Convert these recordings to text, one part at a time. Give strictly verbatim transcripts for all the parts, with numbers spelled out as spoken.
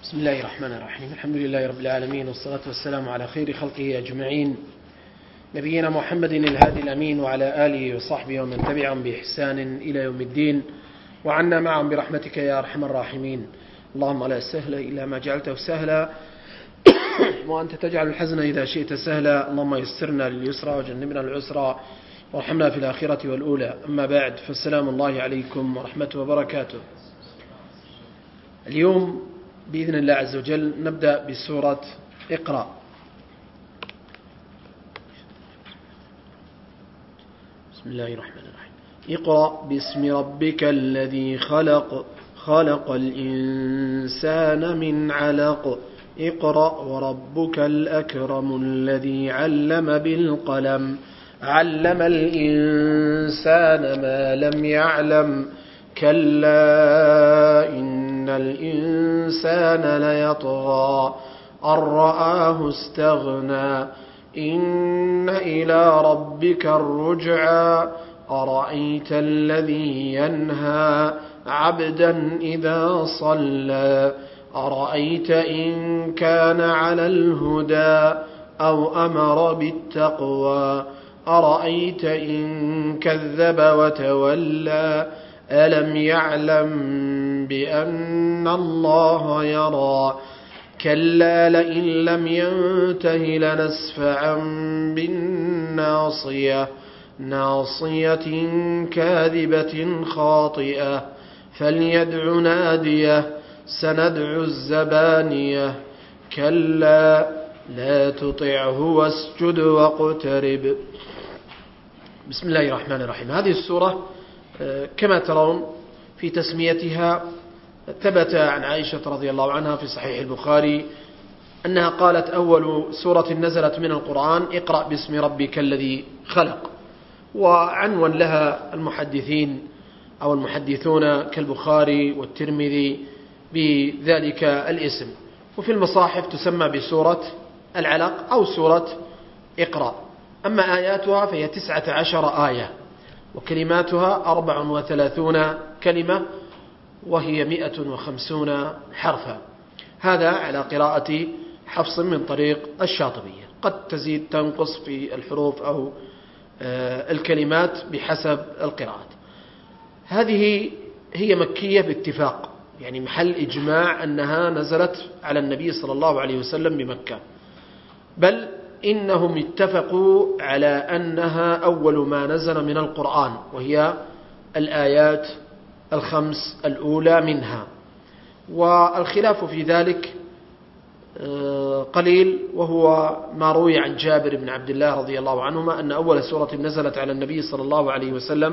بسم الله الرحمن الرحيم. الحمد لله رب العالمين، والصلاة والسلام على خير خلقه أجمعين، نبينا محمد الهادي الأمين، وعلى آله وصحبه ومن تبعهم بإحسان إلى يوم الدين، وعنا معهم برحمتك يا أرحم الراحمين. اللهم لا سهل إلا ما جعلته سهلا وأنت تجعل الحزن إذا شئت سهلا. اللهم يسرنا لليسرى وجنبنا العسرى وارحمنا في الآخرة والأولى. أما بعد، فالسلام الله عليكم ورحمته وبركاته. اليوم بإذن الله عز وجل نبدأ بسورة اقرأ. بسم الله الرحمن الرحيم. اقرأ باسم ربك الذي خلق خلق الإنسان من علق اقرأ وربك الأكرم الذي علم بالقلم علم الإنسان ما لم يعلم كلا إن الإنسان ليطغى أن رآه استغنى إن إلى ربك الرجعى أرأيت الذي ينهى عبدا إذا صلى أرأيت إن كان على الهدى أو أمر بالتقوى أرأيت إن كذب وتولى ألم يعلم بأن الله يرى كلا لئن لم ينته لنسفعا بالناصية ناصية كاذبة خاطئة فليدع ناديه سندع الزبانية كلا لا تطعه واسجد واقترب. بسم الله الرحمن الرحيم. هذه السورة كما ترون في تسميتها ثبت عن عائشة رضي الله عنها في صحيح البخاري أنها قالت: أول سورة نزلت من القرآن اقرأ باسم ربك الذي خلق. وعنون لها المحدثين أو المحدثون كالبخاري والترمذي بذلك الاسم. وفي المصاحف تسمى بسورة العلق أو سورة اقرأ. أما آياتها فهي تسعة عشر آية، وكلماتها أربع وثلاثون كلمة، وهي مئة وخمسون حرفا. هذا على قراءة حفص من طريق الشاطبية، قد تزيد تنقص في الحروف أو الكلمات بحسب القراءات. هذه هي مكية باتفاق، يعني محل إجماع أنها نزلت على النبي صلى الله عليه وسلم بمكة، بل إنهم اتفقوا على أنها أول ما نزل من القرآن، وهي الآيات الخمس الأولى منها. والخلاف في ذلك قليل، وهو ما روي عن جابر بن عبد الله رضي الله عنهما أن أول سورة نزلت على النبي صلى الله عليه وسلم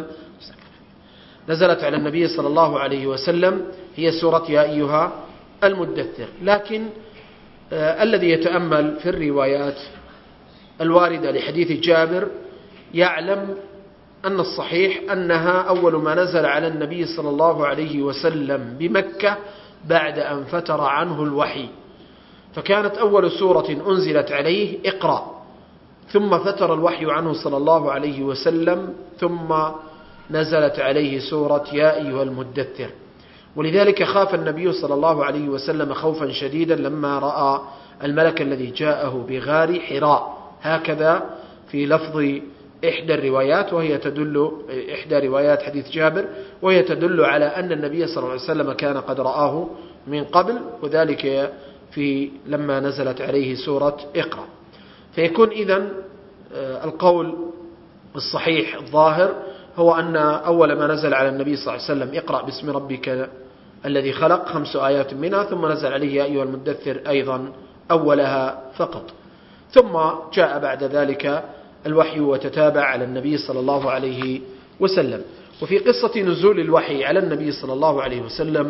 نزلت على النبي صلى الله عليه وسلم هي سورة يا أيها المدثر. لكن آه الذي يتأمل في الروايات الواردة لحديث جابر يعلم أن الصحيح أنها أول ما نزل على النبي صلى الله عليه وسلم بمكة بعد أن فتر عنه الوحي، فكانت أول سورة أنزلت عليه اقرأ، ثم فتر الوحي عنه صلى الله عليه وسلم، ثم نزلت عليه سورة يا أيها المدثر. ولذلك خاف النبي صلى الله عليه وسلم خوفا شديدا لما رأى الملك الذي جاءه بغار حراء، هكذا في لفظ إحدى الروايات، وهي تدل إحدى روايات حديث جابر، وهي تدل على أن النبي صلى الله عليه وسلم كان قد رآه من قبل، وذلك في لما نزلت عليه سورة اقرأ. فيكون إذن القول الصحيح الظاهر هو أن أول ما نزل على النبي صلى الله عليه وسلم اقرأ باسم ربك الذي خلق، خمس آيات منها، ثم نزل عليه يا أيها المدثر أيضا أولها فقط، ثم جاء بعد ذلك الوحي وتتابع على النبي صلى الله عليه وسلم. وفي قصة نزول الوحي على النبي صلى الله عليه وسلم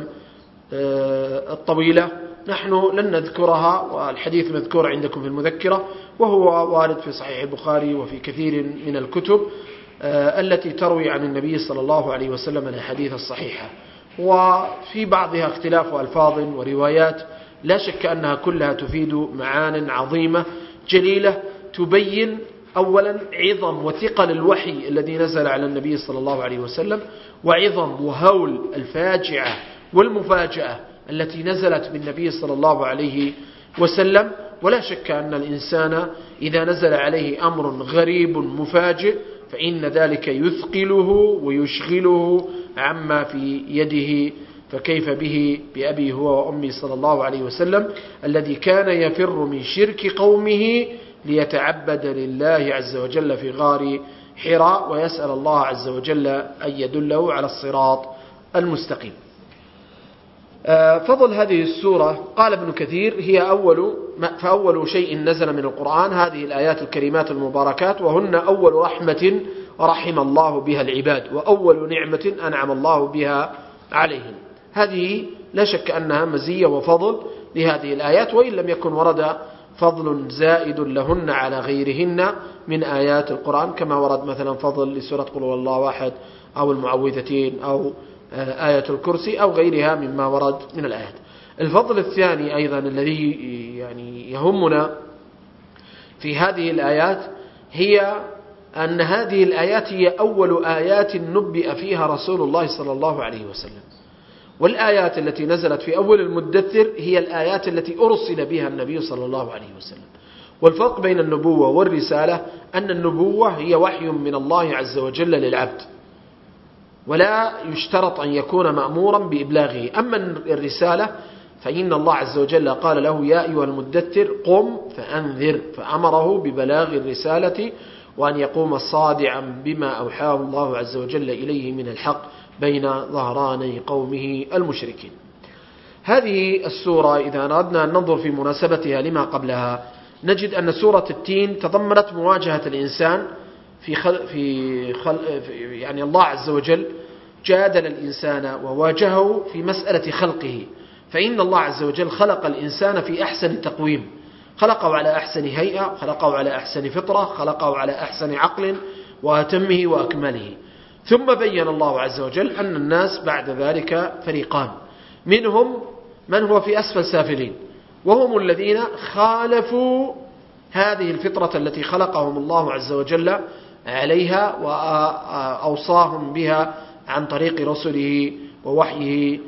الطويلة نحن لن نذكرها، والحديث مذكور عندكم في المذكرة، وهو وارد في صحيح البخاري وفي كثير من الكتب التي تروي عن النبي صلى الله عليه وسلم الحديث الصحيحة، وفي بعضها اختلاف ألفاظ وروايات، لا شك أنها كلها تفيد معان عظيمة جليلة تبين أولا عظم وثقل الوحي الذي نزل على النبي صلى الله عليه وسلم، وعظم وهول الفاجعة والمفاجأة التي نزلت بالنبي صلى الله عليه وسلم. ولا شك أن الإنسان إذا نزل عليه أمر غريب مفاجئ فإن ذلك يثقله ويشغله عما في يده، فكيف به بأبي هو وأمي صلى الله عليه وسلم الذي كان يفر من شرك قومه ليتعبد لله عز وجل في غار حراء ويسأل الله عز وجل أن يدله على الصراط المستقيم. فضل هذه السورة قال ابن كثير هي أول فأول شيء نزل من القرآن هذه الآيات الكريمات المباركات، وهن أول رحمة رحم الله بها العباد وأول نعمة أنعم الله بها عليهم. هذه لا شك أنها مزية وفضل لهذه الآيات، وإن لم يكن ورد فضل زائد لهن على غيرهن من آيات القرآن، كما ورد مثلا فضل لسورة قل هو الله أحد أو المعوذتين أو آية الكرسي أو غيرها مما ورد من الآيات. الفضل الثاني أيضا الذي يعني يهمنا في هذه الآيات هي أن هذه الآيات هي أول آيات نبئ فيها رسول الله صلى الله عليه وسلم، والآيات التي نزلت في أول المدثر هي الآيات التي أرسل بها النبي صلى الله عليه وسلم. والفرق بين النبوة والرسالة أن النبوة هي وحي من الله عز وجل للعبد ولا يشترط أن يكون مأمورا بإبلاغه. أما الرسالة فإن الله عز وجل قال له يا أيها المدثر قم فأنذر، فأمره ببلاغ الرسالة وأن يقوم صادعا بما أوحاه الله عز وجل إليه من الحق بين ظهراني قومه المشركين. هذه السورة إذا أردنا أن ننظر في مناسبتها لما قبلها نجد أن سورة التين تضمنت مواجهة الإنسان في خل في خل يعني الله عز وجل جادل الإنسان وواجهه في مسألة خلقه، فإن الله عز وجل خلق الإنسان في أحسن تقويم، خلقه على أحسن هيئة، خلقه على أحسن فطرة، خلقه على أحسن عقل وأتمه وأكمله. ثم بين الله عز وجل أن الناس بعد ذلك فريقان، منهم من هو في أسفل سافلين وهم الذين خالفوا هذه الفطرة التي خلقهم الله عز وجل عليها وأوصاهم بها عن طريق رسله ووحيه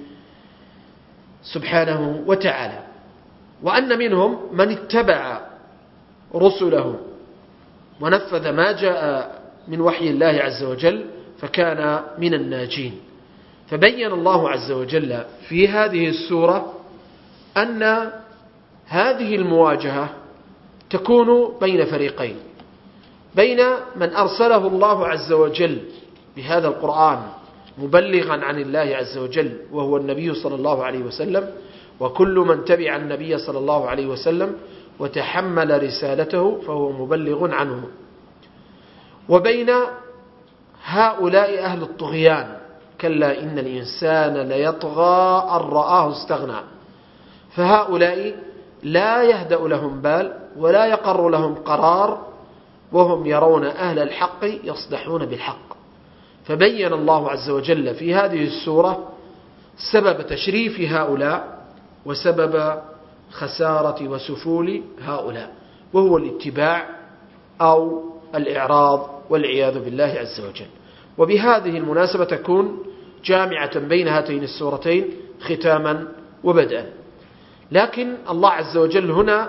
سبحانه وتعالى، وأن منهم من اتبع رسله ونفذ ما جاء من وحي الله عز وجل فكان من الناجين. فبين الله عز وجل في هذه السورة أن هذه المواجهة تكون بين فريقين، بين من أرسله الله عز وجل بهذا القرآن مبلغا عن الله عز وجل وهو النبي صلى الله عليه وسلم وكل من تبع النبي صلى الله عليه وسلم وتحمل رسالته فهو مبلغ عنه، وبين هؤلاء أهل الطغيان كلا إن الإنسان ليطغى أن رآه استغنى، فهؤلاء لا يهدأ لهم بال ولا يقر لهم قرار وهم يرون أهل الحق يصدحون بالحق. فبين الله عز وجل في هذه السورة سبب تشريف هؤلاء وسبب خسارة وسفول هؤلاء، وهو الاتباع أو الإعراض والعياذ بالله عز وجل. وبهذه المناسبة تكون جامعة بين هاتين السورتين ختاما وبدءا. لكن الله عز وجل هنا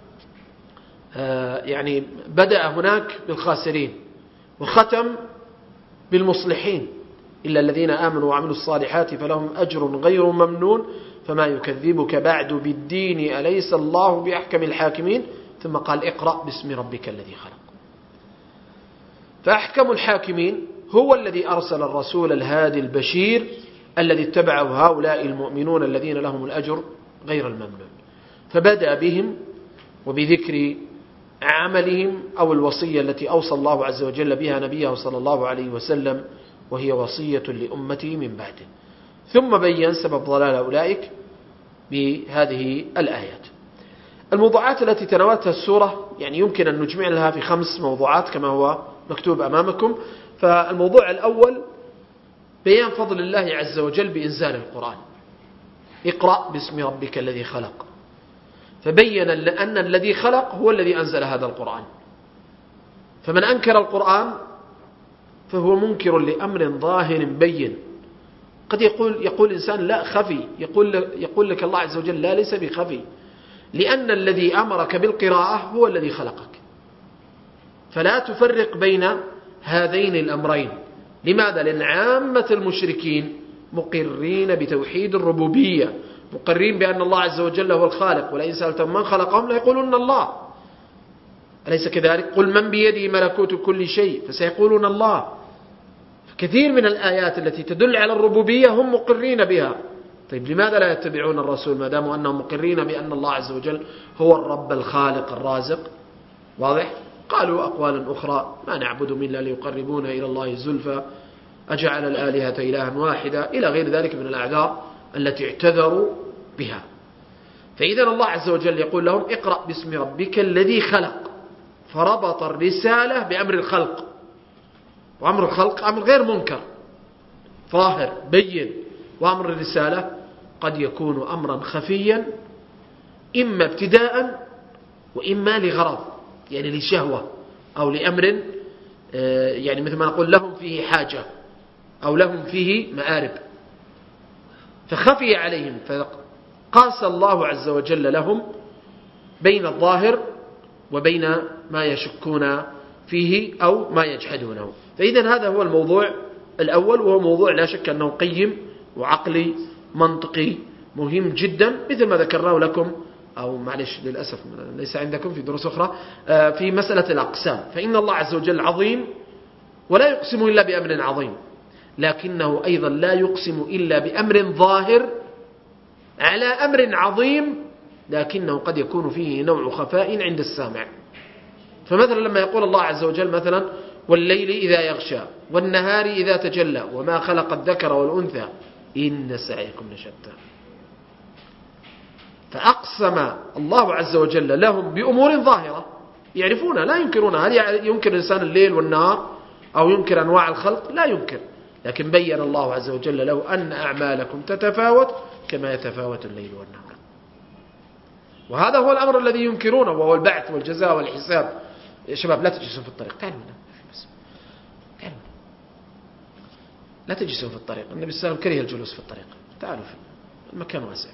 يعني بدأ هناك بالخاسرين وختم بالمصلحين، إلا الذين آمنوا وعملوا الصالحات فلهم أجر غير ممنون فما يكذبك بعد بالدين أليس الله بأحكم الحاكمين، ثم قال اقرأ باسم ربك الذي خلق. فأحكم الحاكمين هو الذي أرسل الرسول الهادي البشير الذي اتبعه هؤلاء المؤمنون الذين لهم الأجر غير الممنون، فبدأ بهم وبذكر عملهم أو الوصية التي أوصى الله عز وجل بها نبيه صلى الله عليه وسلم وهي وصية لأمته من بعده، ثم بيّن سبب ضلال أولئك بهذه الآيات. الموضوعات التي تناولتها السورة يعني يمكن أن نجمع لها في خمس موضوعات كما هو مكتوب أمامكم. فالموضوع الأول بيان فضل الله عز وجل بإنزال القرآن، اقرأ باسم ربك الذي خلق، فبين أن الذي خلق هو الذي أنزل هذا القرآن، فمن أنكر القرآن فهو منكر لأمر ظاهر بين، قد يقول يقول إنسان لا خفي، يقول يقول لك الله عز وجل لا ليس بخفي، لأن الذي أمرك بالقراءة هو الذي خلقك، فلا تفرق بين هذين الأمرين. لماذا؟ لأن عامة المشركين مقرين بتوحيد الربوبية، مقرين بأن الله عز وجل هو الخالق، ولئن سألتم من خلقهم لا يقولون الله، أليس كذلك؟ قل من بيده ملكوت كل شيء فسيقولون الله. كثير من الآيات التي تدل على الربوبية هم مقرين بها. طيب لماذا لا يتبعون الرسول ما داموا أنهم مقرين بأن الله عز وجل هو الرب الخالق الرازق؟ واضح؟ قالوا أقوالا أخرى: ما نعبد من إلا ليقربونا إلى الله زلفى، أجعل الآلهة إلها واحدا، إلى غير ذلك من الأعذار التي اعتذروا بها. فإذا الله عز وجل يقول لهم: اقرأ باسم ربك الذي خلق، فربط الرسالة بأمر الخلق، وأمر الخلق أمر غير منكر ظاهر بين، وأمر الرسالة قد يكون أمرا خفيا، إما ابتداء وإما لغرض، يعني لشهوة أو لأمر يعني مثل ما نقول لهم فيه حاجة أو لهم فيه مآرب، فخفي عليهم، فقاس الله عز وجل لهم بين الظاهر وبين ما يشكون فيه أو ما يجحدونه. فإذا هذا هو الموضوع الأول، وهو موضوع لا شك أنه قيم وعقلي منطقي مهم جدا، مثل ما ذكرناه لكم، أو معلش للأسف ليس عندكم في دروس أخرى، في مسألة الأقسام. فإن الله عز وجل عظيم ولا يقسم إلا بأمر عظيم، لكنه أيضا لا يقسم إلا بأمر ظاهر على أمر عظيم، لكنه قد يكون فيه نوع خفاء عند السامع. فمثلا لما يقول الله عز وجل مثلا: والليل إذا يغشى والنهار إذا تجلى وما خلق الذكر والأنثى إن سعيكم لشتى، فأقسم الله عز وجل لهم بأمور ظاهرة يعرفونها لا ينكرونها. هل ينكر الإنسان الليل والنهار أو ينكر أنواع الخلق؟ لا ينكر، لكن بين الله عز وجل له أن أعمالكم تتفاوت كما يتفاوت الليل والنهار. وهذا هو الأمر الذي ينكرونه، وهو البعث والجزاء والحساب. يا شباب لا تجلسون في الطريق، تعالوا هنا، تعالوا، لا تجلسون في الطريق، النبي صلى الله عليه وسلم كره الجلوس في الطريق، تعالوا في المكان واسع.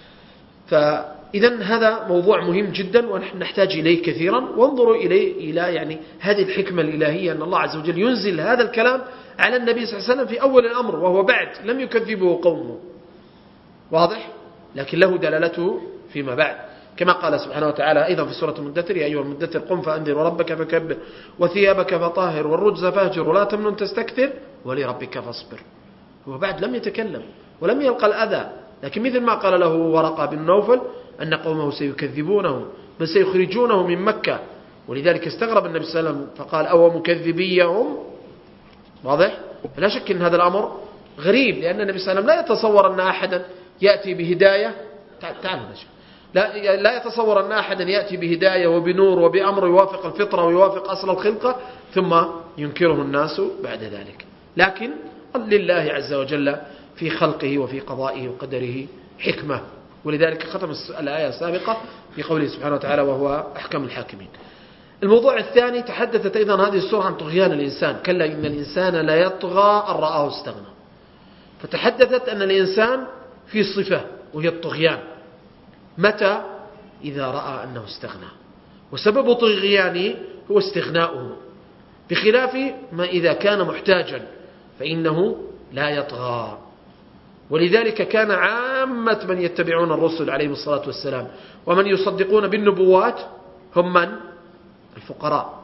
فإذا هذا موضوع مهم جدا ونحن نحتاج إليه كثيرا، وانظروا إليه إلى يعني هذه الحكمة الإلهية أن الله عز وجل ينزل هذا الكلام على النبي صلى الله عليه وسلم في أول الأمر، وهو بعد لم يكذبه قومه، واضح؟ لكن له دلالته فيما بعد، كما قال سبحانه وتعالى أيضا في سورة المدثر: يا أيها المدثر قم فأنذر وربك فكبر وثيابك فطهر والرجز فاهجر ولا تمنن تستكثر ولربك فاصبر. هو بعد لم يتكلم ولم يلقى الأذى، لكن مثل ما قال له ورقة بن نوفل أن قومه سيكذبونه بل سيخرجونه من مكة، ولذلك استغرب النبي صلى الله عليه وسلم فقال: أو مكذبيهم. واضح؟ فلا شك أن هذا الأمر غريب، لأن النبي صلى الله عليه وسلم لا يتصور أن أحدا يأتي بهداية، تعالوا نشوف، لا لا يتصور أن أحدا يأتي بهداية وبنور وبأمر يوافق الفطرة ويوافق أصل الخلقة ثم ينكره الناس بعد ذلك. لكن لله عز وجل في خلقه وفي قضائه وقدره حكمة، ولذلك ختم الآية السابقة بقوله سبحانه وتعالى: وهو أحكم الحاكمين. الموضوع الثاني، تحدثت أيضا هذه السورة عن طغيان الإنسان: كلا إن الإنسان لا يطغى أن رآه استغنى. فتحدثت أن الإنسان في صفة وهي الطغيان. متى؟ إذا رأى أنه استغنى، وسبب طغيانه هو استغناؤه، بخلاف ما إذا كان محتاجا فإنه لا يطغى. ولذلك كان عامة من يتبعون الرسل عليهم الصلاة والسلام ومن يصدقون بالنبوات هم من؟ الفقراء.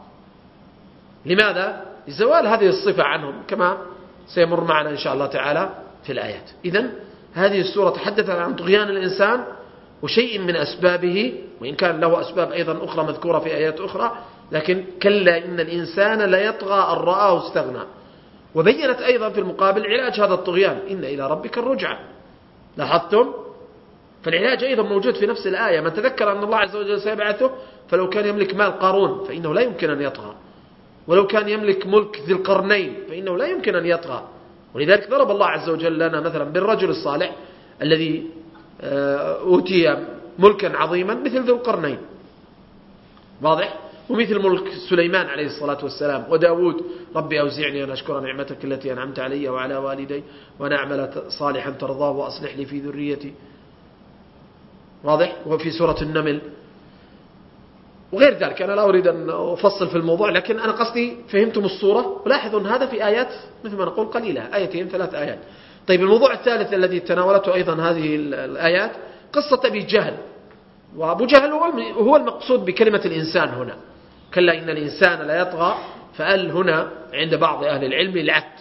لماذا؟ لزوال هذه الصفة عنهم، كما سيمر معنا إن شاء الله تعالى في الآيات. إذن هذه السورة تحدثت عن طغيان الإنسان وشيء من أسبابه، وإن كان له أسباب أيضا أخرى مذكورة في آيات أخرى، لكن كلا إن الإنسان لا يطغى أن رآه استغنى. وبينت أيضا في المقابل علاج هذا الطغيان: إن إلى ربك الرجعة. لاحظتم؟ فالعلاج أيضا موجود في نفس الآية. من تذكر أن الله عز وجل سيبعثه، فلو كان يملك مال قارون فإنه لا يمكن أن يطغى، ولو كان يملك ملك ذي القرنين فإنه لا يمكن أن يطغى. ولذلك ضرب الله عز وجل لنا مثلا بالرجل الصالح الذي أوتي ملكا عظيما مثل ذي القرنين. واضح؟ ومثل ملك سليمان عليه الصلاة والسلام وداود ربي أوزعني أن أشكر نعمتك التي أنعمت علي وعلى والدي وأن أعمل صالحا ترضاه وأصلح لي في ذريتي. واضح؟ وفي سورة النمل وغير ذلك. أنا لا أريد أن أفصل في الموضوع، لكن أنا قصدي فهمتم الصورة. ولاحظوا أن هذا في آيات مثل ما نقول قليلة، آيتين ثلاث آيات. طيب الموضوع الثالث الذي تناولته أيضا هذه الآيات قصة أبي جهل. وأبو جهل هو المقصود بكلمة الإنسان هنا. كلا إن الإنسان لا يطغى، فأل هنا عند بعض أهل العلم للعد،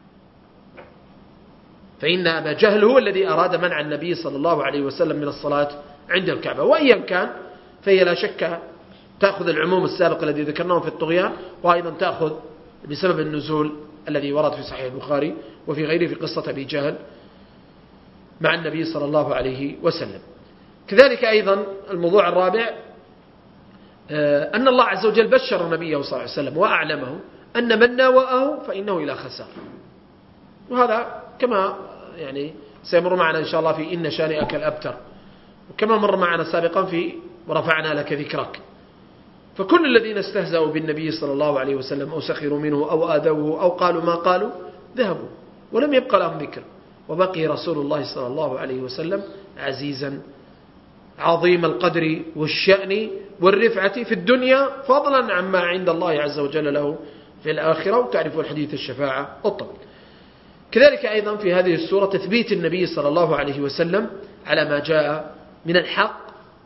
فإن أبا جهل هو الذي أراد منع النبي صلى الله عليه وسلم من الصلاة عند الكعبة. وإيا كان فهي لا شك تأخذ العموم السابق الذي ذكرناه في الطغيان، وأيضا تأخذ بسبب النزول الذي ورد في صحيح البخاري وفي غيره في قصة أبي جهل مع النبي صلى الله عليه وسلم. كذلك أيضا الموضوع الرابع أن الله عز وجل بشر النبي صلى الله عليه وسلم وأعلمه أن من ناوأه فإنه إلى خسار. وهذا كما يعني سيمر معنا إن شاء الله في إن شانئك الأبتر، وكما مر معنا سابقا في ورفعنا لك ذكرك. فكل الذين استهزأوا بالنبي صلى الله عليه وسلم أو سخروا منه أو آذوه أو قالوا ما قالوا ذهبوا ولم يبقى لهم ذكر، وبقي رسول الله صلى الله عليه وسلم عزيزا عظيم القدر والشأن والرفعة في الدنيا، فضلا عما عند الله عز وجل له في الآخرة. وتعرف الحديث الشفاعة الطويل. كذلك أيضا في هذه السورة تثبيت النبي صلى الله عليه وسلم على ما جاء من الحق،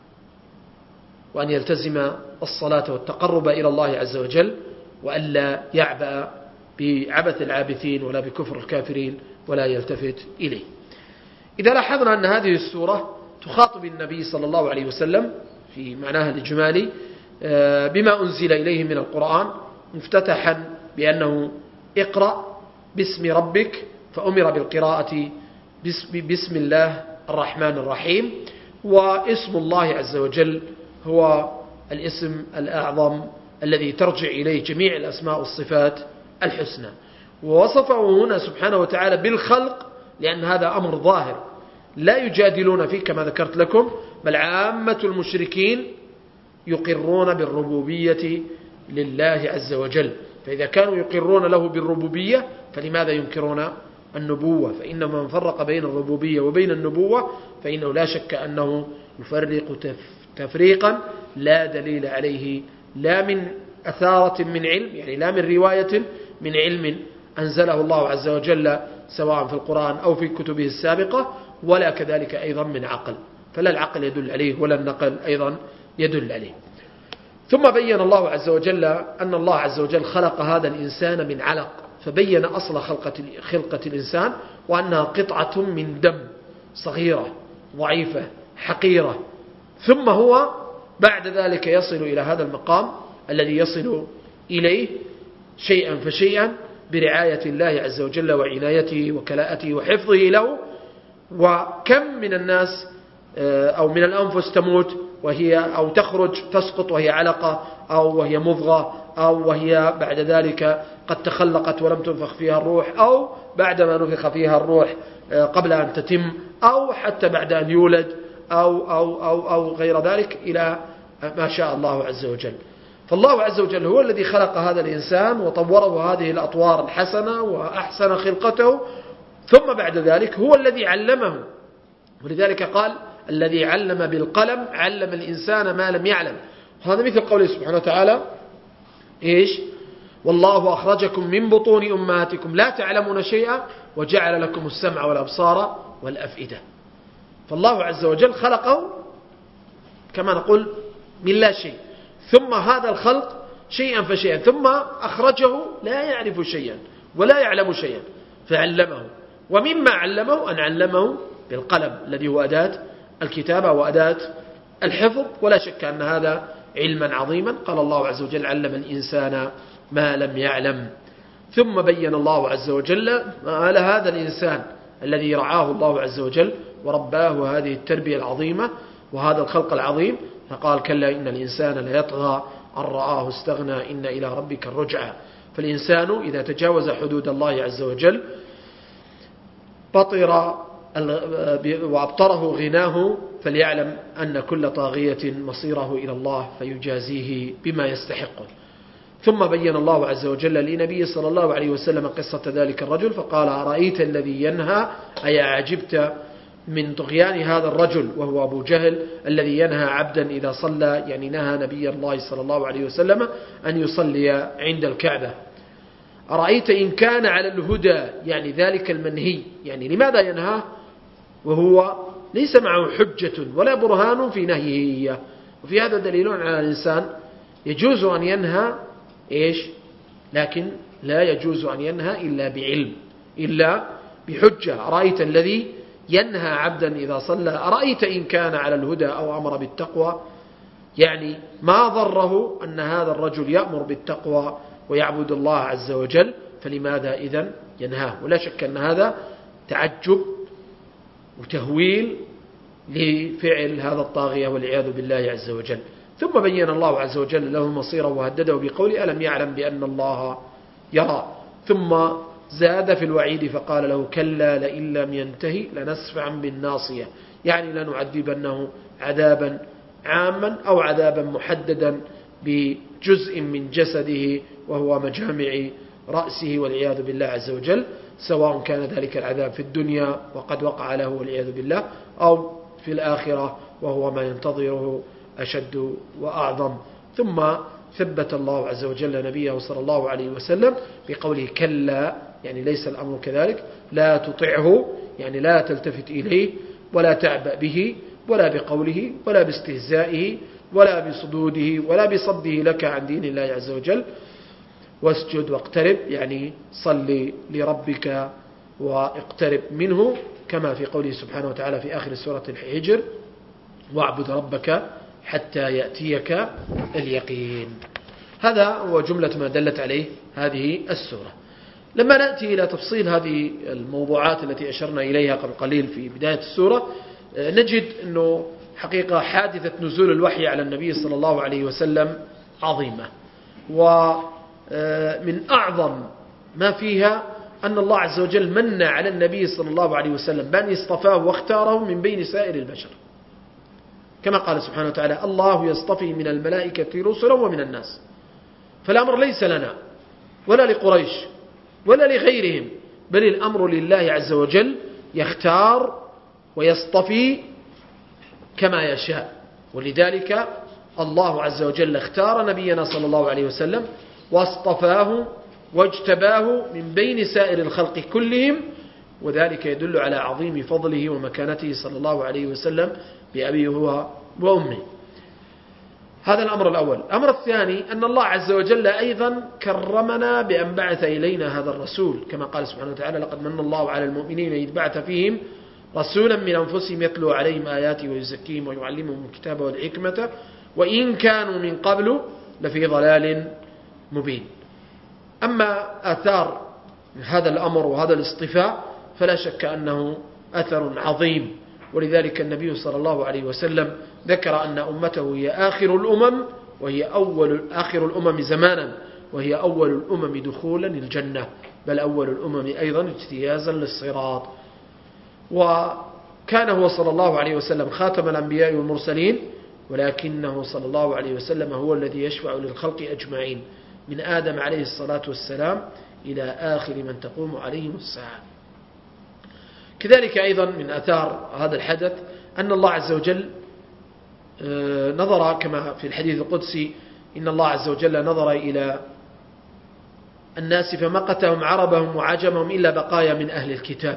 وأن يلتزم الصلاة والتقرب إلى الله عز وجل، وألا يعبأ بعبث العابثين ولا بكفر الكافرين ولا يلتفت إليه. إذا لاحظنا أن هذه السورة تخاطب النبي صلى الله عليه وسلم في معناها الإجمالي بما أنزل إليه من القرآن، مفتتحا بأنه اقرأ باسم ربك، فأمر بالقراءة بسم الله الرحمن الرحيم. واسم الله عز وجل هو الاسم الأعظم الذي ترجع إليه جميع الأسماء والصفات الحسنى. ووصفه هنا سبحانه وتعالى بالخلق لأن هذا أمر ظاهر لا يجادلون فيه كما ذكرت لكم، بل عامة المشركين يقرون بالربوبية لله عز وجل. فإذا كانوا يقرون له بالربوبية فلماذا ينكرون النبوة؟ فإن من فرق بين الربوبية وبين النبوة فإنه لا شك أنه يفرق تفريقا لا دليل عليه، لا من أثارة من علم، يعني لا من رواية من علم أنزله الله عز وجل سواء في القرآن أو في كتبه السابقة، ولا كذلك أيضا من عقل، فلا العقل يدل عليه ولا النقل أيضا يدل عليه. ثم بين الله عز وجل أن الله عز وجل خلق هذا الإنسان من علق، فبين أصل خلقة, خلقة الإنسان وأنها قطعة من دم صغيرة ضعيفة حقيرة، ثم هو بعد ذلك يصل إلى هذا المقام الذي يصل إليه شيئا فشيئا برعاية الله عز وجل وعنايته وكلاءته وحفظه له. وكم من الناس أو من الأنفس تموت وهي أو تخرج تسقط وهي علقة أو وهي مضغة أو وهي بعد ذلك قد تخلقت ولم تنفخ فيها الروح، أو بعدما نفخ فيها الروح قبل أن تتم، أو حتى بعد أن يولد أو, أو, أو, أو غير ذلك إلى ما شاء الله عز وجل. فالله عز وجل هو الذي خلق هذا الإنسان وطوره هذه الأطوار الحسنة وأحسن خلقته، ثم بعد ذلك هو الذي علمه. ولذلك قال الذي علم بالقلم علم الإنسان ما لم يعلم. هذا مثل قوله سبحانه وتعالى إيش؟ والله أخرجكم من بطون أمهاتكم لا تعلمون شيئا وجعل لكم السمع والأبصار والأفئدة. فالله عز وجل خلقه كما نقول من لا شيء، ثم هذا الخلق شيئا فشيئا، ثم أخرجه لا يعرف شيئا ولا يعلم شيئا فعلمه. ومما علمه أن علمه بالقلم الذي هو أداة الكتابة وأداة الحفظ، ولا شك أن هذا علما عظيما. قال الله عز وجل علم الإنسان ما لم يعلم. ثم بين الله عز وجل على هذا الإنسان الذي رعاه الله عز وجل ورباه هذه التربية العظيمة وهذا الخلق العظيم، فقال كلا إن الإنسان ليطغى أن رآه استغنى إن إلى ربك الرجعى. فالإنسان إذا تجاوز حدود الله عز وجل بطر وأبطره غناه فليعلم أن كل طاغية مصيره إلى الله فيجازيه بما يستحقه. ثم بين الله عز وجل لنبيه صلى الله عليه وسلم قصة ذلك الرجل فقال: أرأيت الذي ينهى، أي أعجبت من طغيان هذا الرجل وهو أبو جهل الذي ينهى عبدا إذا صلى، يعني نهى نبي الله صلى الله عليه وسلم أن يصلي عند الكعبة. أرأيت إن كان على الهدى، يعني ذلك المنهي، يعني لماذا ينهاه وهو ليس معه حجة ولا برهان في نهيه إياه؟ وفي هذا دليل على الإنسان يجوز أن ينهى إيش، لكن لا يجوز أن ينهى إلا بعلم، إلا بحجة. أرأيت الذي ينهى عبدا إذا صلى، أرأيت إن كان على الهدى أو أمر بالتقوى، يعني ما ضره أن هذا الرجل يأمر بالتقوى ويعبد الله عز وجل، فلماذا إذن ينهاه؟ ولا شك أن هذا تعجب وتهويل لفعل هذا الطاغية والعياذ بالله عز وجل. ثم بين الله عز وجل له مصيره وهدده بقوله: ألم يعلم بأن الله يرى. ثم زاد في الوعيد فقال له: كلا لئن لم ينتهي لنسفعا بالناصية، يعني لنعذبنه عذابا عاما أو عذابا محددا بجزء من جسده وهو مجامع رأسه والعياذ بالله عز وجل، سواء كان ذلك العذاب في الدنيا وقد وقع له والعياذ بالله، أو في الآخرة وهو ما ينتظره أشد وأعظم. ثم ثبت الله عز وجل نبيه صلى الله عليه وسلم بقوله: كلا، يعني ليس الأمر كذلك، لا تطعه، يعني لا تلتفت إليه ولا تعبأ به ولا بقوله ولا باستهزائه ولا بصدوده ولا بصده لك عن دين الله عز وجل، واسجد واقترب، يعني صل لربك واقترب منه، كما في قوله سبحانه وتعالى في آخر سورة الحجر: واعبد ربك حتى يأتيك اليقين. هذا هو جملة ما دلت عليه هذه السورة. لما نأتي إلى تفصيل هذه الموضوعات التي أشرنا إليها قبل قليل في بداية السورة، نجد أنه حقيقة حادثة نزول الوحي على النبي صلى الله عليه وسلم عظيمة، ومن أعظم ما فيها أن الله عز وجل من على النبي صلى الله عليه وسلم بأن اصطفاه واختاره من بين سائر البشر، كما قال سبحانه وتعالى: الله يصطفي من الملائكة رسلا ومن الناس. فالأمر ليس لنا ولا لقريش ولا لغيرهم، بل الأمر لله عز وجل، يختار ويصطفي كما يشاء. ولذلك الله عز وجل اختار نبينا صلى الله عليه وسلم واصطفاه واجتباه من بين سائر الخلق كلهم، وذلك يدل على عظيم فضله ومكانته صلى الله عليه وسلم بأبيه هو وأمه. هذا الأمر الأول. الأمر الثاني أن الله عز وجل أيضا كرمنا بأن بعث إلينا هذا الرسول، كما قال سبحانه وتعالى: لقد من الله على المؤمنين إذ بعث فيهم رسولا من أنفسهم يتلو عليهم آياته ويزكيهم ويعلمهم الكتاب والحكمة وإن كانوا من قبل لفي ضلال مبين. أما آثار هذا الأمر وهذا الاصطفاء فلا شك أنه أثر عظيم، ولذلك النبي صلى الله عليه وسلم ذكر أن أمته هي آخر الأمم، وهي أول آخر الأمم زمانا، وهي أول الأمم دخولا الجنة، بل أول الأمم أيضا اجتيازا للصراط. وكان هو صلى الله عليه وسلم خاتم الأنبياء والمرسلين، ولكنه صلى الله عليه وسلم هو الذي يشفع للخلق أجمعين من آدم عليه الصلاة والسلام إلى آخر من تقوم عليهم الساعة. كذلك أيضا من آثار هذا الحدث أن الله عز وجل نظر كما في الحديث القدسي: إن الله عز وجل نظر إلى الناس فمقتهم عربهم وعجمهم إلا بقايا من أهل الكتاب،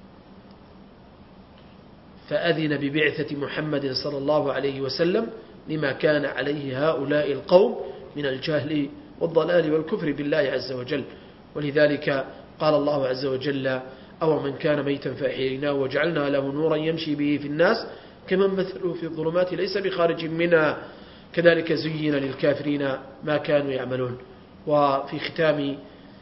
فأذن ببعثة محمد صلى الله عليه وسلم لما كان عليه هؤلاء القوم من الجهل والضلال والكفر بالله عز وجل. ولذلك قال الله عز وجل: أو من كان ميتا فأحييناه وجعلنا له نورا يمشي به في الناس كمن مثله في الظلمات ليس بخارج منها كذلك زين للكافرين ما كانوا يعملون. وفي ختام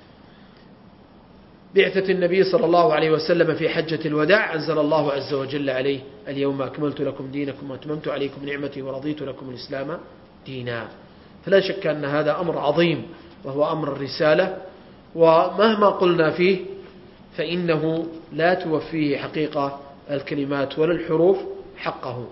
بعثة النبي صلى الله عليه وسلم في حجة الوداع أنزل الله عز وجل عليه: اليوم أكملت لكم دينكم وأتممت عليكم نعمتي ورضيت لكم الإسلام دينا. فلا شك أن هذا أمر عظيم وهو أمر الرسالة، ومهما قلنا فيه فإنه لا توفيه حقيقة الكلمات ولا الحروف حقه.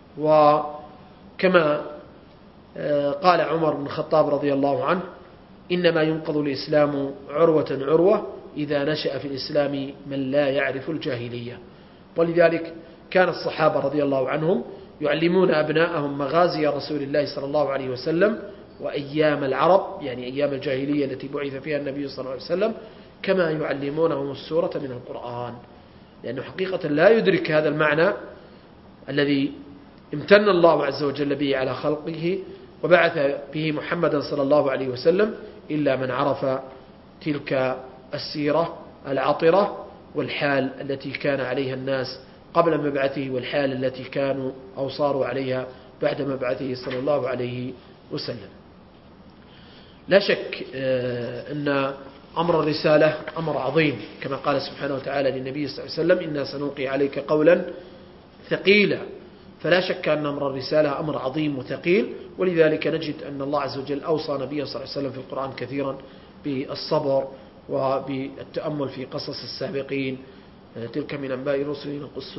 وكما قال عمر بن الخطاب رضي الله عنه: إنما ينقض الإسلام عروة عروة إذا نشأ في الإسلام من لا يعرف الجاهلية. ولذلك كان الصحابة رضي الله عنهم يعلمون أبناءهم مغازي رسول الله صلى الله عليه وسلم وأيام العرب، يعني أيام الجاهلية التي بعث فيها النبي صلى الله عليه وسلم، كما يعلمونهم السورة من القرآن، لأنه حقيقة لا يدرك هذا المعنى الذي امتن الله عز وجل به على خلقه وبعث به محمدا صلى الله عليه وسلم إلا من عرف تلك السيرة العطرة والحال التي كان عليها الناس قبل مبعثه والحال التي كانوا أو صاروا عليها بعد مبعثه صلى الله عليه وسلم. لا شك أن أمر الرسالة أمر عظيم، كما قال سبحانه وتعالى للنبي صلى الله عليه وسلم: إنا سنلقي عليك قولا ثقيلا. فلا شك أن أمر الرسالة أمر عظيم وثقيل، ولذلك نجد أن الله عز وجل أوصى نبيه صلى الله عليه وسلم في القرآن كثيرا بالصبر وبالتأمل في قصص السابقين. تلك من أنباء الرسل نقص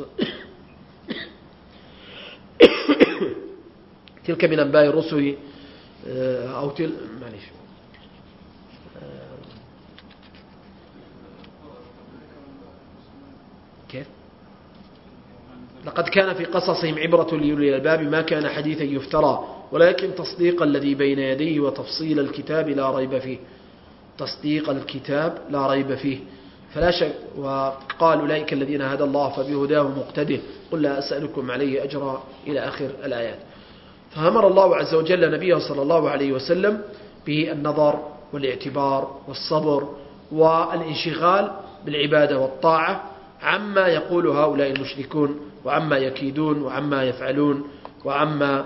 تلك من أنباء الرسل أو تل معلش كيف لقد كان في قصصهم عبرة لأولي الألباب ما كان حديثا يفترى ولكن تصديق الذي بين يديه وتفصيل الكتاب لا ريب فيه. تصديق الكتاب لا ريب فيه. فلا شك. وقال: أولئك الذين هدى الله فبهداه مقتده قل لا أسألكم عليه أجرا إلى آخر الآيات. فأمر الله عز وجل نبيه صلى الله عليه وسلم بالنظر والاعتبار والصبر والانشغال بالعبادة والطاعة عما يقول هؤلاء المشركون وعما يكيدون وعما يفعلون وعما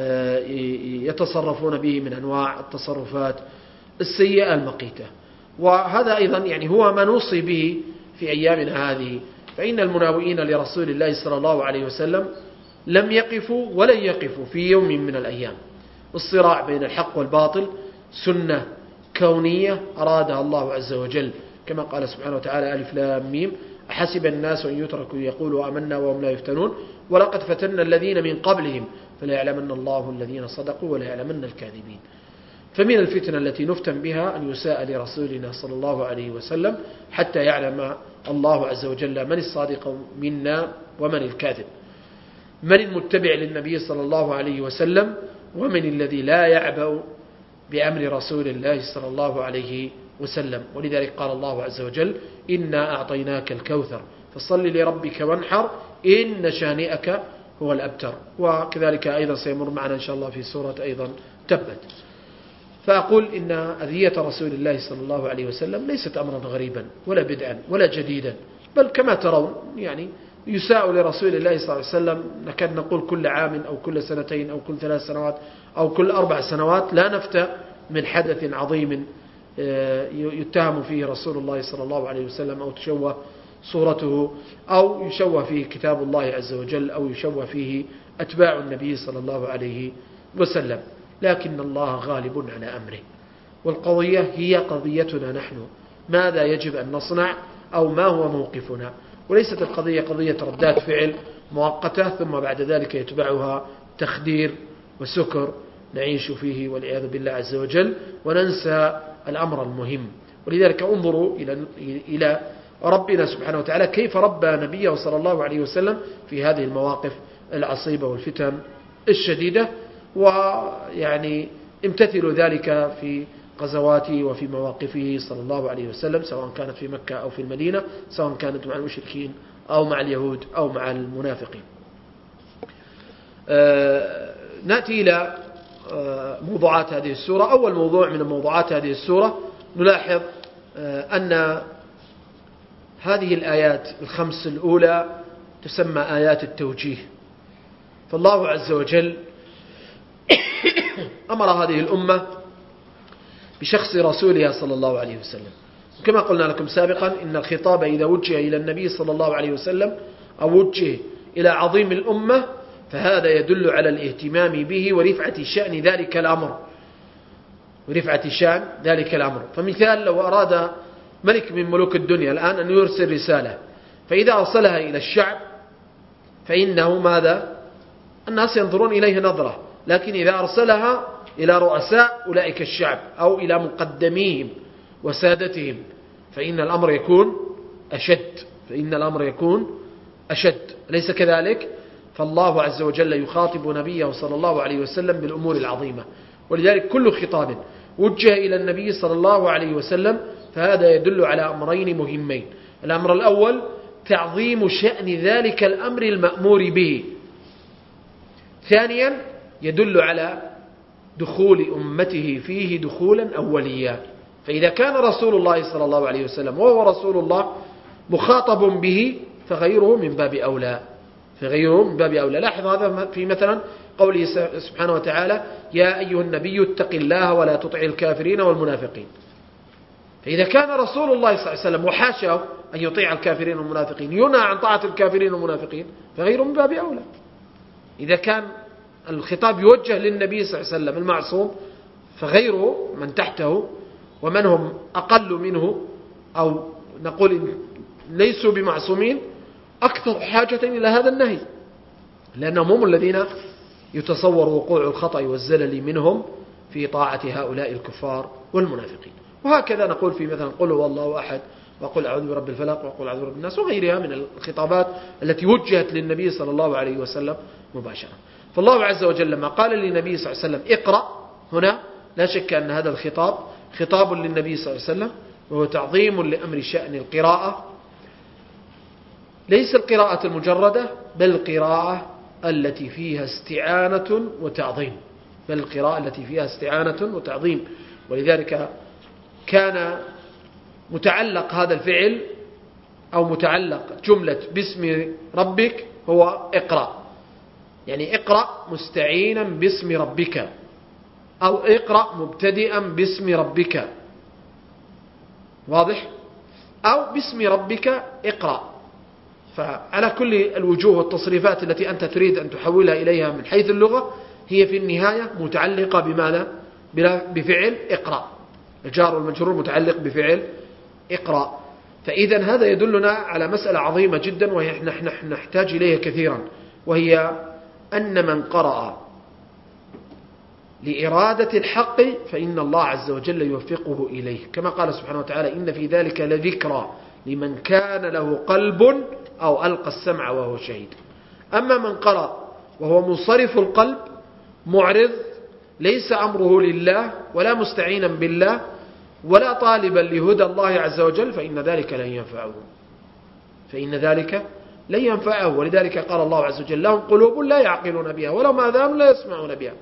يتصرفون به من أنواع التصرفات السيئة المقيتة. وهذا أيضا يعني هو ما نوصي به في أيامنا هذه. فإن المناوئين لرسول الله صلى الله عليه وسلم لم يقفوا ولن يقفوا في يوم من الأيام. الصراع بين الحق والباطل سنة كونية أرادها الله عز وجل، كما قال سبحانه وتعالى: ألف لام ميم أحسب الناس أن يتركوا يقولوا آمنا وهم لا يفتنون ولقد فتنا الذين من قبلهم فلا يعلمن الله الذين صدقوا ولا يعلمن الكاذبين. فمن الفتنة التي نفتن بها أن يساء لرسولنا صلى الله عليه وسلم حتى يعلم الله عز وجل من الصادق منا ومن الكاذب، من المتبع للنبي صلى الله عليه وسلم ومن الذي لا يعبأ بأمر رسول الله صلى الله عليه وسلم. ولذلك قال الله عز وجل: إنا أعطيناك الكوثر فصل لربك وانحر إن شانئك هو الأبتر. وكذلك أيضا سيمر معنا إن شاء الله في سورة أيضا تبت. فأقول إن أذية رسول الله صلى الله عليه وسلم ليست أمرا غريبا ولا بدعا ولا جديدا، بل كما ترون يعني يساء لرسول الله صلى الله عليه وسلم نكاد نقول كل عام أو كل سنتين أو كل ثلاث سنوات أو كل أربع سنوات لا نفتى من حدث عظيم يتهم فيه رسول الله صلى الله عليه وسلم أو تشوه صورته أو يشوه فيه كتاب الله عز وجل أو يشوه فيه أتباع النبي صلى الله عليه وسلم. لكن الله غالب على أمره، والقضية هي قضيتنا نحن، ماذا يجب أن نصنع أو ما هو موقفنا، وليست القضية قضية ردات فعل مؤقتة ثم بعد ذلك يتبعها تخدير وسكر نعيش فيه والعياذ بالله عز وجل وننسى الأمر المهم. ولذلك انظروا إلى إلى ربنا سبحانه وتعالى كيف ربى نبيه صلى الله عليه وسلم في هذه المواقف العصيبة والفتن الشديدة، ويعني امتثلوا ذلك في غزواته وفي مواقفه صلى الله عليه وسلم، سواء كانت في مكة أو في المدينة، سواء كانت مع المشركين أو مع اليهود أو مع المنافقين. آه نأتي إلى آه موضوعات هذه السورة. أول موضوع من موضوعات هذه السورة نلاحظ آه أن هذه الآيات الخمس الأولى تسمى آيات التوجيه. فالله عز وجل أمر هذه الأمة بشخص رسولها صلى الله عليه وسلم. وكما قلنا لكم سابقا إن الخطاب إذا وجه إلى النبي صلى الله عليه وسلم أو وجه إلى عظيم الأمة فهذا يدل على الاهتمام به ورفعة شأن ذلك الأمر ورفعة شأن ذلك الأمر. فمثال لو أراد ملك من ملوك الدنيا الآن أن يرسل رسالة، فإذا أرسلها إلى الشعب فإنه ماذا؟ الناس ينظرون إليه نظرة، لكن إذا أرسلها إلى رؤساء أولئك الشعب أو إلى مقدميهم وسادتهم فإن الأمر يكون أشد فإن الأمر يكون أشد ليس كذلك؟ فالله عز وجل يخاطب نبيه صلى الله عليه وسلم بالأمور العظيمة، ولذلك كل خطاب وجه إلى النبي صلى الله عليه وسلم فهذا يدل على أمرين مهمين. الأمر الأول تعظيم شأن ذلك الأمر المأمور به. ثانيا يدل على دخول أمته فيه دخولا أوليا. فإذا كان رسول الله صلى الله عليه وسلم وهو رسول الله مخاطب به فغيره من باب أولى فغيره من باب أولى. لاحظ هذا في مثلا قوله سبحانه وتعالى يا أيها النبي اتق الله ولا تطع الكافرين والمنافقين. فإذا كان رسول الله صلى الله عليه وسلم وحاشاه أن يطيع الكافرين والمنافقين ينهى عن طاعة الكافرين والمنافقين فغيره من باب أولى. إذا كان الخطاب يوجه للنبي صلى الله عليه وسلم المعصوم فغيره من تحته ومن هم أقل منه أو نقول ليسوا بمعصومين أكثر حاجة إلى هذا النهي، لأنهم هم الذين يتصور وقوع الخطأ والزلل منهم في طاعة هؤلاء الكفار والمنافقين. وهكذا نقول في مثلا قل هو الله أحد وقل أعوذ برب الفلق وقل أعوذ برب الناس وغيرها من الخطابات التي وجهت للنبي صلى الله عليه وسلم مباشرة. فالله عز وجل لما قال للنبي صلى الله عليه وسلم اقرأ هنا لا شك أن هذا الخطاب خطاب للنبي صلى الله عليه وسلم وهو تعظيم لأمر شأن القراءة، ليس القراءة المجردة بل القراءة التي فيها استعانة وتعظيم بل القراءة التي فيها استعانة وتعظيم. ولذلك كان متعلق هذا الفعل أو متعلق جملة باسم ربك هو اقرأ، يعني اقرأ مستعينا باسم ربك أو اقرأ مبتدئا باسم ربك، واضح؟ أو باسم ربك اقرأ. فعلى كل الوجوه والتصريفات التي أنت تريد أن تحولها إليها من حيث اللغة هي في النهاية متعلقة بماذا؟ بفعل اقرأ. الجار والمجرور متعلق بفعل اقرأ. فإذا هذا يدلنا على مسألة عظيمة جدا وهي نحن نحتاج إليها كثيرا، وهي أن من قرأ لإرادة الحق فإن الله عز وجل يوفقه إليه، كما قال سبحانه وتعالى إن في ذلك لذكرى لمن كان له قلب أو ألقى السمع وهو شهيد. أما من قرأ وهو منصرف القلب معرض ليس أمره لله ولا مستعينا بالله ولا طالبا لهدى الله عز وجل فإن ذلك لن ينفعه فإن ذلك لن ينفعه ولذلك قال الله عز وجل لهم قلوب لا يعقلون بها ولهم آذان لا يسمعون بها.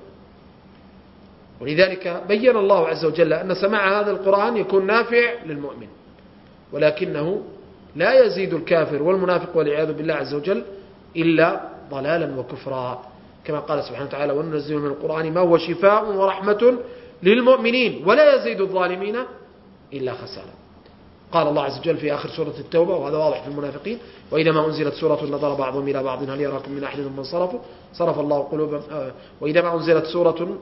ولذلك بين الله عز وجل أن سماع هذا القرآن يكون نافع للمؤمن، ولكنه لا يزيد الكافر والمنافق والعياذ بالله عز وجل إلا ضلالا وكفرا، كما قال سبحانه وتعالى وننزل من القرآن ما هو شفاء ورحمة للمؤمنين ولا يزيد الظالمين إلا خسارا. قال الله عز وجل في آخر سورة التوبة وهذا واضح في المنافقين وإذا ما أنزلت سورة نظر بعضهم إلى بعض هل يراكم من أحد من صرفوا صرف الله قلوبهم وإذا ما أنزلت سورة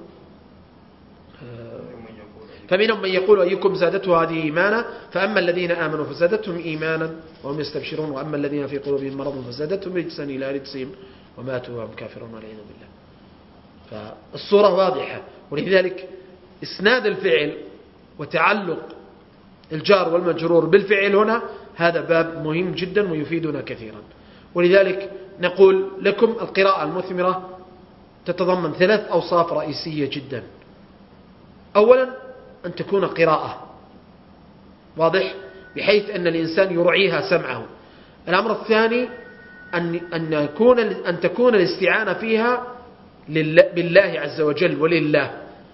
فمنهم من يقول أيكم زادته هذه إيمانا فأما الذين آمنوا فزادتهم إيمانا وهم يستبشرون وأما الذين في قلوبهم مرض فزادتهم رجسا إلى رجسهم وماتوا وهم كافرون والعياذ بالله. فالصورة واضحة، ولذلك إسناد الفعل وتعلق الجار والمجرور بالفعل هنا هذا باب مهم جدا ويفيدنا كثيرا. ولذلك نقول لكم القراءة المثمرة تتضمن ثلاث أوصاف رئيسية جدا. أولا أن تكون قراءة واضح بحيث أن الإنسان يرعيها سمعه. الأمر الثاني أن أن يكون أن تكون الاستعانة فيها بالله عز وجل ولله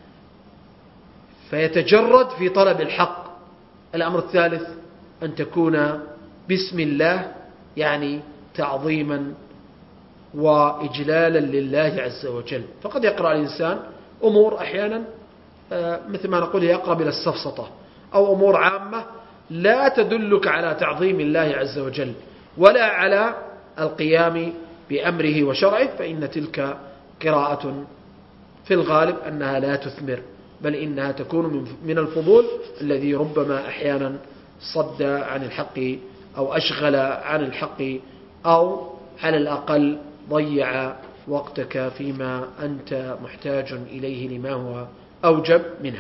فيتجرد في طلب الحق. الأمر الثالث أن تكون بسم الله يعني تعظيما وإجلالا لله عز وجل. فقد يقرأ الإنسان أمور أحيانا مثل ما نقول يقرب إلى السفسطة أو أمور عامة لا تدلك على تعظيم الله عز وجل ولا على القيام بأمره وشرعه، فإن تلك قراءة في الغالب أنها لا تثمر بل إنها تكون من الفضول الذي ربما أحيانا صد عن الحق أو أشغل عن الحق أو على الأقل ضيع وقتك فيما أنت محتاج إليه لما هو أوجب منها.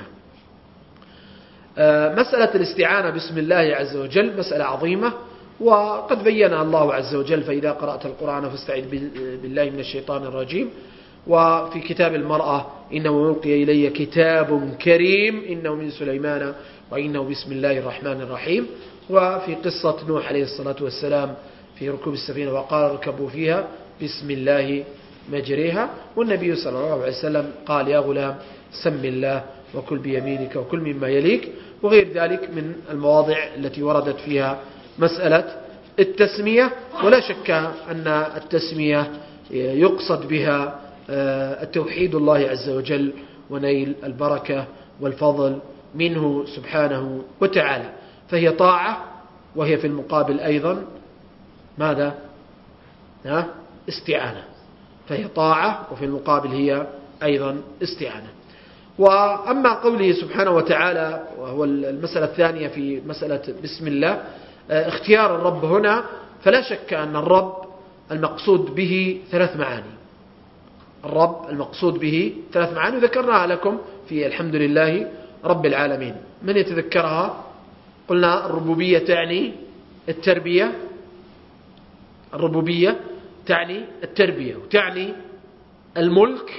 مسألة الاستعانة باسم الله عز وجل مسألة عظيمة، وقد بينها الله عز وجل: فإذا قرأت القرآن فاستعذ بالله من الشيطان الرجيم. وفي كتاب المرأة: إنه يلقي إلي كتاب كريم إنه من سليمان وإنه بسم الله الرحمن الرحيم. وفي قصة نوح عليه الصلاة والسلام في ركوب السفينة: وقال اركبوا فيها بسم الله مجريها. والنبي صلى الله عليه وسلم قال: يا غلام سم الله وكل بيمينك وكل مما يليك. وغير ذلك من المواضع التي وردت فيها مسألة التسمية. ولا شك أن التسمية يقصد بها التوحيد الله عز وجل ونيل البركة والفضل منه سبحانه وتعالى، فهي طاعة، وهي في المقابل أيضا ماذا؟ ها؟ استعانة. فهي طاعة وفي المقابل هي أيضا استعانة. وأما قوله سبحانه وتعالى، وهو المسألة الثانية في مسألة بسم الله، اختيار الرب هنا، فلا شك أن الرب المقصود به ثلاث معاني. الرب المقصود به ثلاث معاني ذكرناها لكم في الحمد لله رب العالمين. من يتذكرها؟ قلنا الربوبية تعني التربية، الربوبية تعني التربية وتعني الملك،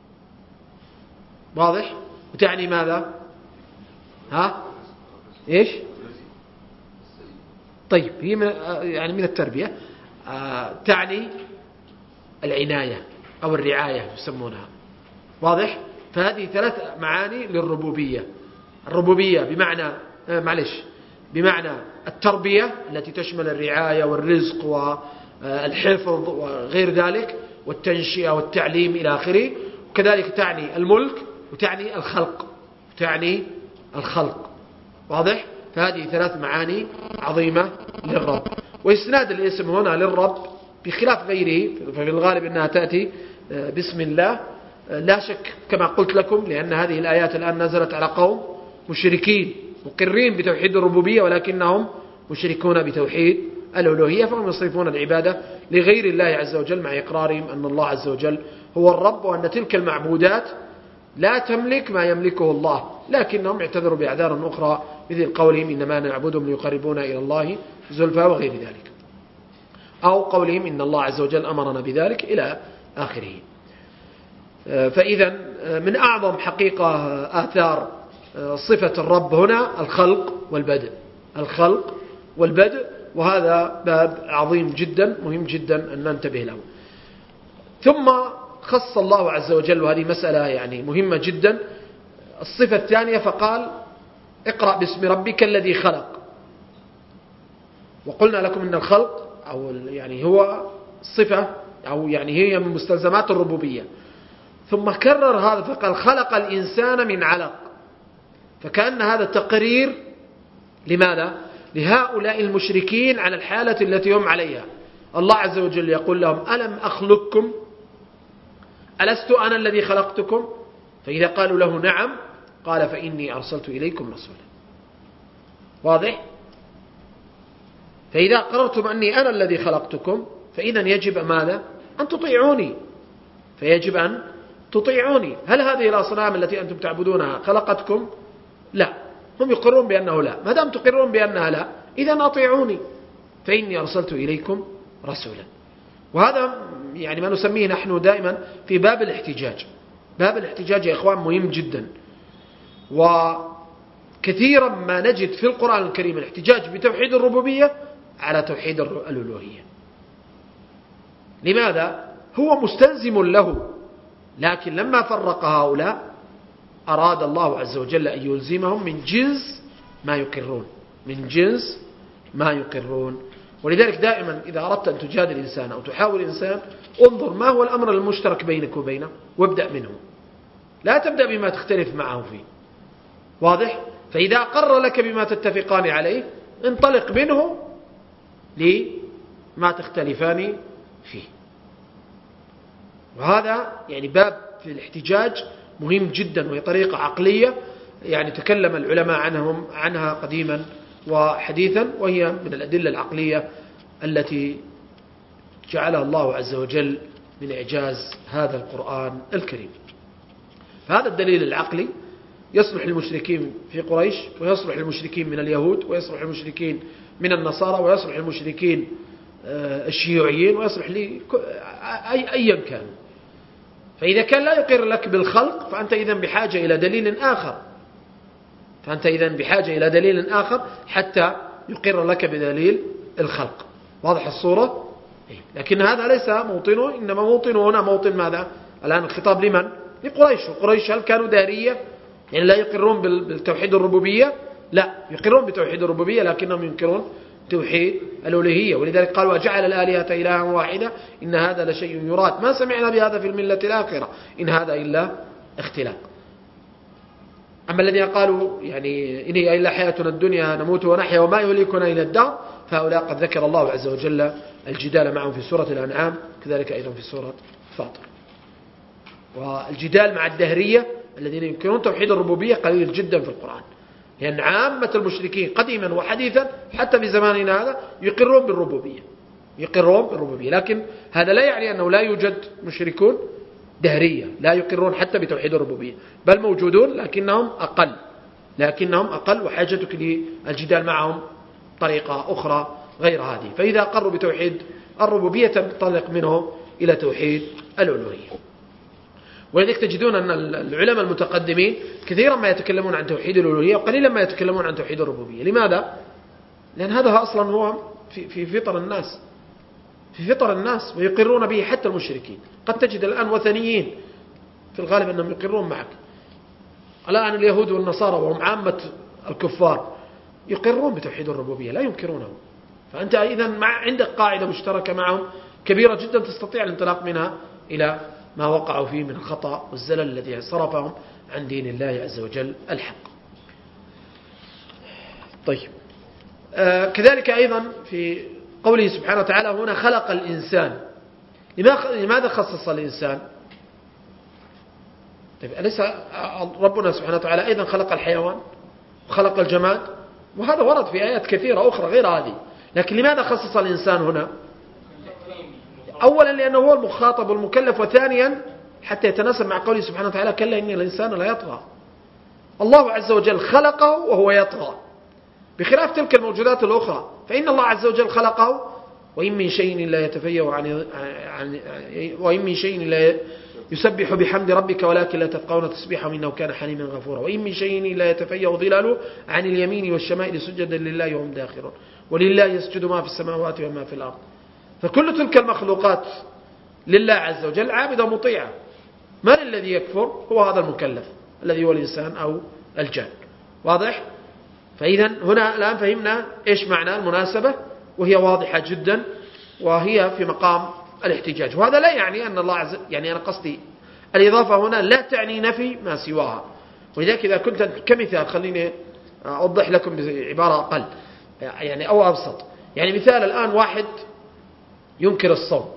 واضح؟ وتعني ماذا؟ ها؟ إيش؟ طيب، هي من يعني من التربية، آه تعني العناية أو الرعاية يسمونها، واضح؟ فهذه ثلاث معاني للربوبية. الربوبية بمعنى آه معلش بمعنى التربية التي تشمل الرعاية والرزق والحفظ وغير ذلك والتنشئة والتعليم إلى آخره. وكذلك تعني الملك وتعني الخلق وتعني الخلق، واضح؟ فهذه ثلاث معاني عظيمة للرب. وإسناد الاسم هنا للرب بخلاف غيره، ففي الغالب أنها تأتي بسم الله، لا شك كما قلت لكم، لأن هذه الآيات الآن نزلت على قوم مشركين مقرين بتوحيد الربوبية ولكنهم مشركون بتوحيد الألوهية، فهم يصرفون العبادة لغير الله عز وجل مع إقرارهم أن الله عز وجل هو الرب، وأن تلك المعبودات لا تملك ما يملكه الله، لكنهم اعتذروا بأعذار أخرى مثل قولهم إنما نعبدهم ليقربونا إلى الله زلفى وغير ذلك، أو قولهم إن الله عز وجل أمرنا بذلك إلى آخره. فإذا من أعظم حقيقة آثار صفة الرب هنا الخلق والبدء، الخلق والبدء، وهذا باب عظيم جدا مهم جدا أن ننتبه له. ثم خص الله عز وجل، وهذه مسألة يعني مهمة جدا، الصفة الثانية فقال اقرأ باسم ربك الذي خلق. وقلنا لكم أن الخلق أو يعني هو صفة أو يعني هي من مستلزمات الربوبية، ثم كرر هذا فقال خلق الإنسان من علق، فكأن هذا تقرير لماذا؟ لهؤلاء المشركين على الحالة التي هم عليها. الله عز وجل يقول لهم ألم أخلقكم؟ ألست أنا الذي خلقتكم؟ فإذا قالوا له نعم قال فإني أرسلت إليكم رسولا، واضح؟ فإذا قررتم أني أنا الذي خلقتكم فإذا يجب ماذا؟ أن تطيعوني، فيجب أن تطيعوني. هل هذه الأصنام التي أنتم تعبدونها خلقتكم؟ لا، هم يقرون بأنه لا. ما دام تقرون بأنها لا إذا أطيعوني فإني أرسلت إليكم رسولا. وهذا يعني ما نسميه نحن دائما في باب الاحتجاج. باب الاحتجاج يا إخوان مهم جدا، وكثيرا ما نجد في القرآن الكريم الاحتجاج بتوحيد الربوبية على توحيد الألوهية. لماذا؟ هو مستلزم له، لكن لما فرق هؤلاء أراد الله عز وجل أن يلزمهم من جنس ما يقرون، من جنس ما يقرون. ولذلك دائما إذا أردت أن تجادل إنسان أو تحاول إنسان انظر ما هو الأمر المشترك بينك وبينه وابدأ منه، لا تبدأ بما تختلف معه فيه، واضح؟ فإذا أقر لك بما تتفقان عليه انطلق منه لما تختلفان فيه. وهذا يعني باب في الاحتجاج مهم جدا، وهي طريقة عقلية يعني تكلم العلماء عنهم عنها قديما وحديثا، وهي من الأدلة العقلية التي جعلها الله عز وجل من إعجاز هذا القرآن الكريم. فهذا الدليل العقلي يصلح للمشركين في قريش، ويصلح للمشركين من اليهود، ويصلح للمشركين من النصارى، ويصلح للمشركين الشيوعيين، ويصلح لي أيا كان. فإذا كان لا يقر لك بالخلق فأنت إذن بحاجة إلى دليل آخر فأنت إذن بحاجة إلى دليل آخر حتى يقر لك بدليل الخلق. واضح الصورة؟ لكن هذا ليس موطنه، إنما موطنه هنا موطن ماذا؟ الآن الخطاب لمن؟ لقريش. وقريش هل كانوا دارية؟ يعني لا يقرون بالتوحيد الربوبية؟ لا، يقرون بتوحيد الربوبية لكنهم ينكرون توحيد الألوهية. ولذلك قالوا وجعل الآلهة إلها واحدة إن هذا لشيء يراد ما سمعنا بهذا في الملة الآخرة إن هذا إلا اختلاق. أما الذين قالوا يعني إن هي إلا حياتنا الدنيا نموت ونحيا وما يهلكنا إلى الدار، فهؤلاء قد ذكر الله عز وجل الجدال معهم في سورة الأنعام، كذلك أيضا في سورة فاطر. والجدال مع الدهرية الذين ينكرون توحيد الربوبية قليل جدا في القرآن، لأن عامة المشركين قديما وحديثا حتى في زماننا هذا يقرون بالربوبية يقرون بالربوبية لكن هذا لا يعني أنه لا يوجد مشركون دهرية لا يقرون حتى بتوحيد الربوبية، بل موجودون لكنهم أقل لكنهم أقل وحاجتك للجدال معهم طريقة أخرى غير هذه. فإذا أقروا بتوحيد الربوبية تنطلق منهم إلى توحيد الألوهية. ولذلك تجدون أن العلماء المتقدمين كثيرا ما يتكلمون عن توحيد الألوهية وقليلا ما يتكلمون عن توحيد الربوبية. لماذا؟ لأن هذا أصلا هو في, في فطر الناس في فطر الناس ويقرون به حتى المشركين. قد تجد الآن وثنيين في الغالب أنهم يقرون معك. الآن اليهود والنصارى وهم عامة الكفار يقرون بتوحيد الربوبية لا ينكرونه. فأنت إذا مع عندك قاعدة مشتركة معهم كبيرة جدا تستطيع الانطلاق منها إلى ما وقعوا فيه من الخطأ والزلل الذي صرفهم عن دين الله عز وجل الحق. طيب آه كذلك أيضا في قوله سبحانه وتعالى هنا خلق الإنسان. لماذا خصص الإنسان؟ طيب أليس ربنا سبحانه وتعالى أيضا خلق الحيوان وخلق الجماد؟ وهذا ورد في آيات كثيرة أخرى غير هذه. لكن لماذا خصص الإنسان هنا؟ أولا لأنه هو المخاطب والمكلف، وثانيا حتى يتناسب مع قوله سبحانه وتعالى كلا إن الإنسان لا يطغى. الله عز وجل خلقه وهو يطغى بخلاف تلك الموجودات الأخرى، فإن الله عز وجل خلقه وإن من شيء لا يتفيأ عن, عن وإن من شيء لا يسبح بحمد ربك ولكن لا تفقهون تسبيحهم إنه كان حليما غفورا وإن من شيء لا يتفيأ ظلاله عن اليمين والشمائل سجدا لله وهم داخرون ولله يسجد ما في السماوات وما في الأرض. فكل تلك المخلوقات لله عز وجل عابدة مطيعة. من الذي يكفر؟ هو هذا المكلف الذي هو الإنسان أو الجان. واضح؟ فإذا هنا الآن فهمنا إيش معنى المناسبة وهي واضحة جدا وهي في مقام الاحتجاج. وهذا لا يعني أن الله عز وجل يعني أنا قصدي الإضافة هنا لا تعني نفي ما سواها. ولذلك إذا كنت كمثال خليني أوضح لكم بعبارة أقل يعني أو أبسط. يعني مثال الآن واحد ينكر الصوم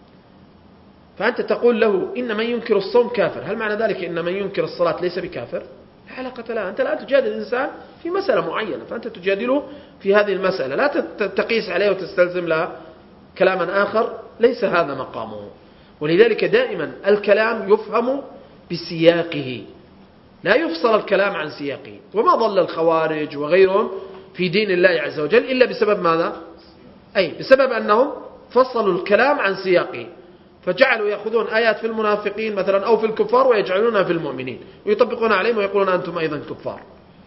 فأنت تقول له إن من ينكر الصوم كافر، هل معنى ذلك إن من ينكر الصلاة ليس بكافر؟ لا علاقة لها. أنت لا تجادل الإنسان في مسألة معينة فأنت تجادله في هذه المسألة، لا تقيس عليه وتستلزم له كلاما آخر ليس هذا مقامه. ولذلك دائما الكلام يفهم بسياقه لا يفصل الكلام عن سياقه. وما ضل الخوارج وغيرهم في دين الله عز وجل إلا بسبب ماذا؟ أي بسبب أنهم فصلوا الكلام عن سياقه فجعلوا يأخذون آيات في المنافقين مثلا أو في الكفار ويجعلونها في المؤمنين ويطبقون عليهم ويقولون أنتم أيضا كفار.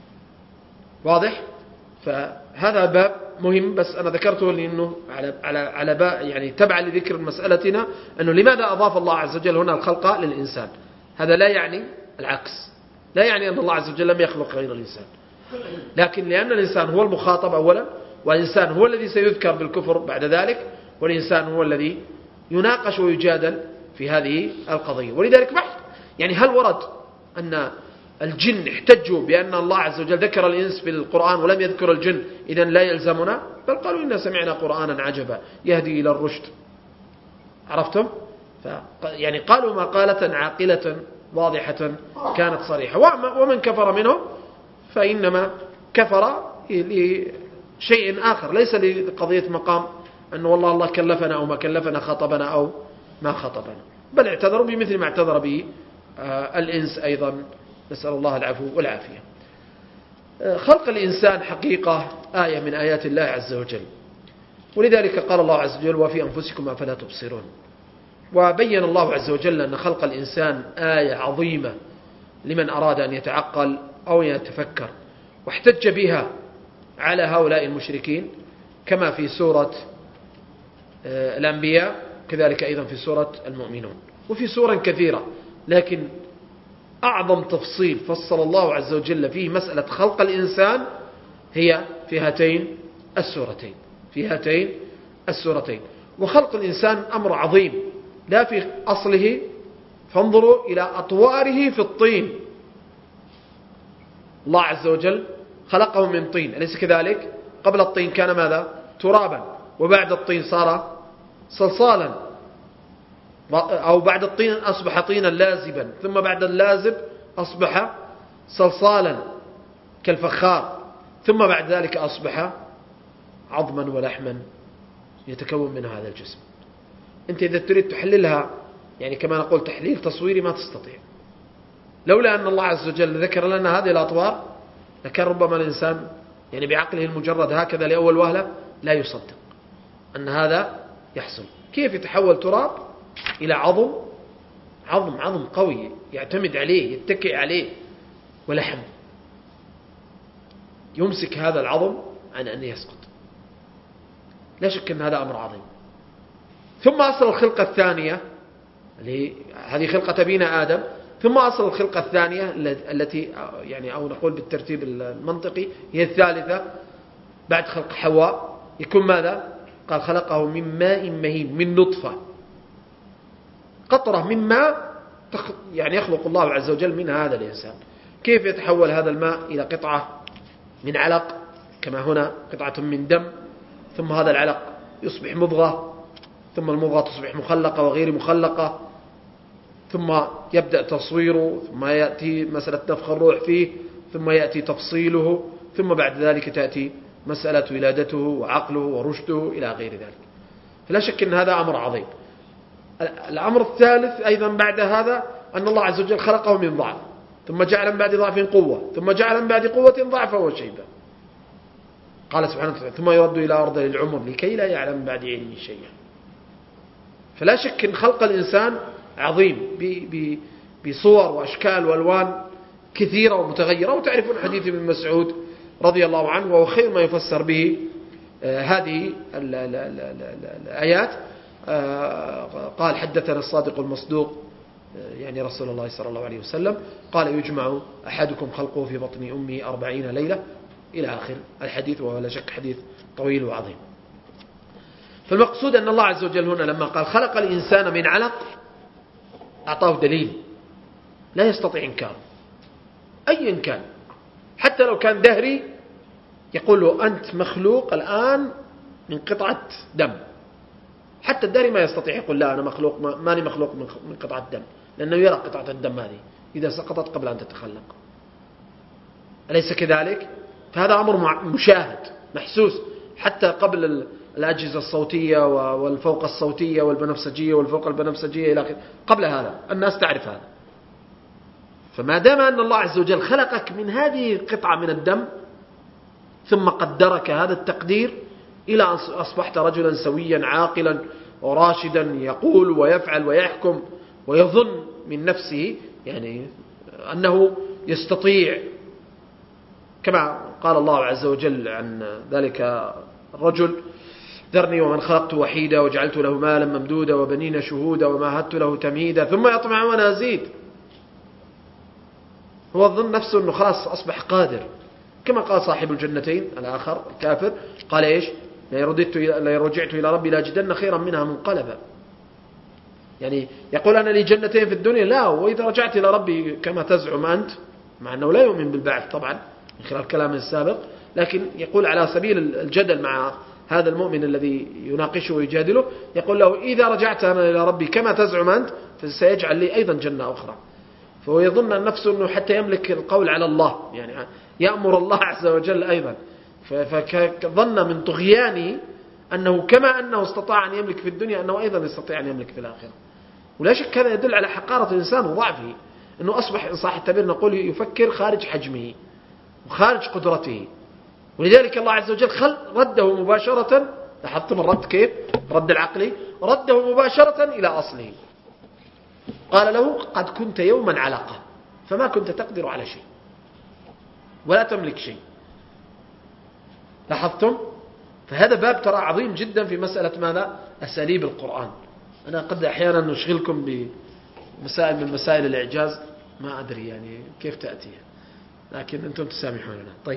واضح؟ فهذا باب مهم بس أنا ذكرته لأنه على على على باب يعني تبع لذكر مسألتنا أنه لماذا أضاف الله عز وجل هنا الخلق للإنسان. هذا لا يعني العكس، لا يعني أن الله عز وجل لم يخلق غير الإنسان، لكن لأن الإنسان هو المخاطب أولا والإنسان هو الذي سيذكر بالكفر بعد ذلك والإنسان هو الذي يناقش ويجادل في هذه القضية. ولذلك بحث يعني هل ورد أن الجن احتجوا بأن الله عز وجل ذكر الإنس في القرآن ولم يذكر الجن إذن لا يلزمنا؟ بل قالوا إنا سمعنا قرآنا عجبا يهدي إلى الرشد. عرفتم؟ يعني قالوا مقالة عاقلة واضحة كانت صريحة. ومن كفر منهم فإنما كفر لشيء آخر ليس لقضية مقام أن والله الله كلفنا أو ما كلفنا خاطبنا أو ما خطبنا، بل اعتذروا بمثل ما اعتذر به الإنس أيضا، نسأل الله العفو والعافية. خلق الإنسان حقيقة آية من آيات الله عز وجل، ولذلك قال الله عز وجل وفي أنفسكم أفلا تبصرون. وبين الله عز وجل أن خلق الإنسان آية عظيمة لمن أراد أن يتعقل أو يتفكر، واحتج بها على هؤلاء المشركين كما في سورة الأنبياء، كذلك أيضا في سورة المؤمنون، وفي سورة كثيرة. لكن أعظم تفصيل فصل الله عز وجل فيه مسألة خلق الإنسان هي في هاتين السورتين في هاتين السورتين وخلق الإنسان أمر عظيم لا في أصله، فانظروا إلى أطواره في الطين. الله عز وجل خلقه من طين، أليس كذلك؟ قبل الطين كان ماذا؟ ترابا، وبعد الطين صار صلصالا، أو بعد الطين أصبح طينا لازبا، ثم بعد اللازب أصبح صلصالا كالفخار، ثم بعد ذلك أصبح عظما ولحما يتكون من هذا الجسم. أنت إذا تريد تحللها يعني كما نقول تحليل تصويري ما تستطيع، لولا أن الله عز وجل ذكر لنا هذه الأطوار لكان ربما الإنسان يعني بعقله المجرد هكذا لأول وهلة لا يصدق أن هذا يحصل. كيف يتحول تراب إلى عظم عظم عظم قوي يعتمد عليه يتكئ عليه، ولحم يمسك هذا العظم عن أن يسقط. لا شك أن هذا أمر عظيم. ثم أصل الخلقة الثانية، هذه خلقة أبينا آدم، ثم أصل الخلقة الثانية التي يعني أو نقول بالترتيب المنطقي هي الثالثة بعد خلق حواء، يكون ماذا؟ قال خلقه من ماء مهين، من نطفة، قطرة من ماء يعني يخلق الله عز وجل من هذا الإنسان. كيف يتحول هذا الماء إلى قطعة من علق كما هنا، قطعة من دم، ثم هذا العلق يصبح مضغة، ثم المضغة تصبح مخلقة وغير مخلقة، ثم يبدأ تصويره، ثم يأتي مسألة نفخ الروح فيه، ثم يأتي تفصيله، ثم بعد ذلك تأتي مسألة ولادته وعقله ورشده إلى غير ذلك. فلا شك أن هذا أمر عظيم. الأمر الثالث أيضا بعد هذا أن الله عز وجل خلقه من ضعف، ثم جعل من بعد ضعف قوة، ثم جعل من بعد قوة ضعفا وشيبا. قال سبحانه وتعالى ثم يرد إلى أرض العمر لكي لا يعلم من بعد علم شيئا. فلا شك أن خلق الإنسان عظيم بصور وأشكال وألوان كثيرة ومتغيرة. وتعرفون حديث ابن مسعود رضي الله عنه، وهو خير ما يفسر به هذه الآيات. قال حدثنا الصادق المصدوق يعني رسول الله صلى الله عليه وسلم قال يجمع أحدكم خلقه في بطن أمه أربعين ليلة إلى آخر الحديث، وهو لا شك حديث طويل وعظيم. فالمقصود أن الله عز وجل هنا لما قال خلق الإنسان من علق أعطاه دليل لا يستطيع إنكاره أي كان، حتى لو كان دهري يقول له أنت مخلوق الآن من قطعة دم. حتى الدهري ما يستطيع يقول لا أنا مخلوق ما ماني مخلوق من قطعة دم، لأنه يرى قطعة الدم هذه إذا سقطت قبل أن تتخلق، أليس كذلك؟ فهذا أمر مشاهد محسوس حتى قبل الأجهزة الصوتية والفوق الصوتية والبنفسجية والفوق البنفسجية إلى آخره، قبل هذا الناس تعرف هذا. فما دام أن الله عز وجل خلقك من هذه القطعة من الدم ثم قدرك هذا التقدير إلى أن أصبحت رجلا سويا عاقلا وراشدا يقول ويفعل ويحكم ويظن من نفسه يعني أنه يستطيع، كما قال الله عز وجل عن ذلك الرجل ذرني ومن خلقت وحيدا وجعلت له مالا ممدودا وبنين شهودا ومهدت له تمهيدا ثم يطمع وأنا أزيد. هو ظن نفسه أنه خلاص أصبح قادر، كما قال صاحب الجنتين الآخر الكافر قال إيش لا رجعت إلى ربي لاجدن خيرا منها منقلبا. يعني يقول أنا لي جنتين في الدنيا، لا وإذا رجعت إلى ربي كما تزعم أنت، مع أنه لا يؤمن بالبعث طبعا من خلال كلامه السابق، لكن يقول على سبيل الجدل مع هذا المؤمن الذي يناقشه ويجادله، يقول له إذا رجعت أنا إلى ربي كما تزعم أنت فسيجعل لي أيضا جنة أخرى. فهو يظن أن نفسه أنه حتى يملك القول على الله، يعني يأمر الله عز وجل أيضا، فظن من طغيانه أنه كما أنه استطاع أن يملك في الدنيا أنه أيضا يستطيع أن يملك في الآخرة. ولا شك هذا يدل على حقارة الإنسان وضعفه، أنه أصبح إن صح التعبير نقول يفكر خارج حجمه وخارج قدرته. ولذلك الله عز وجل خل رده مباشرة، لاحظتم الرد كيف؟ رد العقلي رده مباشرة إلى أصله، قال له قد كنت يوما علقة فما كنت تقدر على شيء ولا تملك شيء. لاحظتم؟ فهذا باب ترى عظيم جدا في مسألة ماذا؟ أساليب القرآن. أنا قد أحيانا نشغلكم بمسائل من مسائل الإعجاز ما أدري يعني كيف تأتي، لكن أنتم تسامحوننا. طيب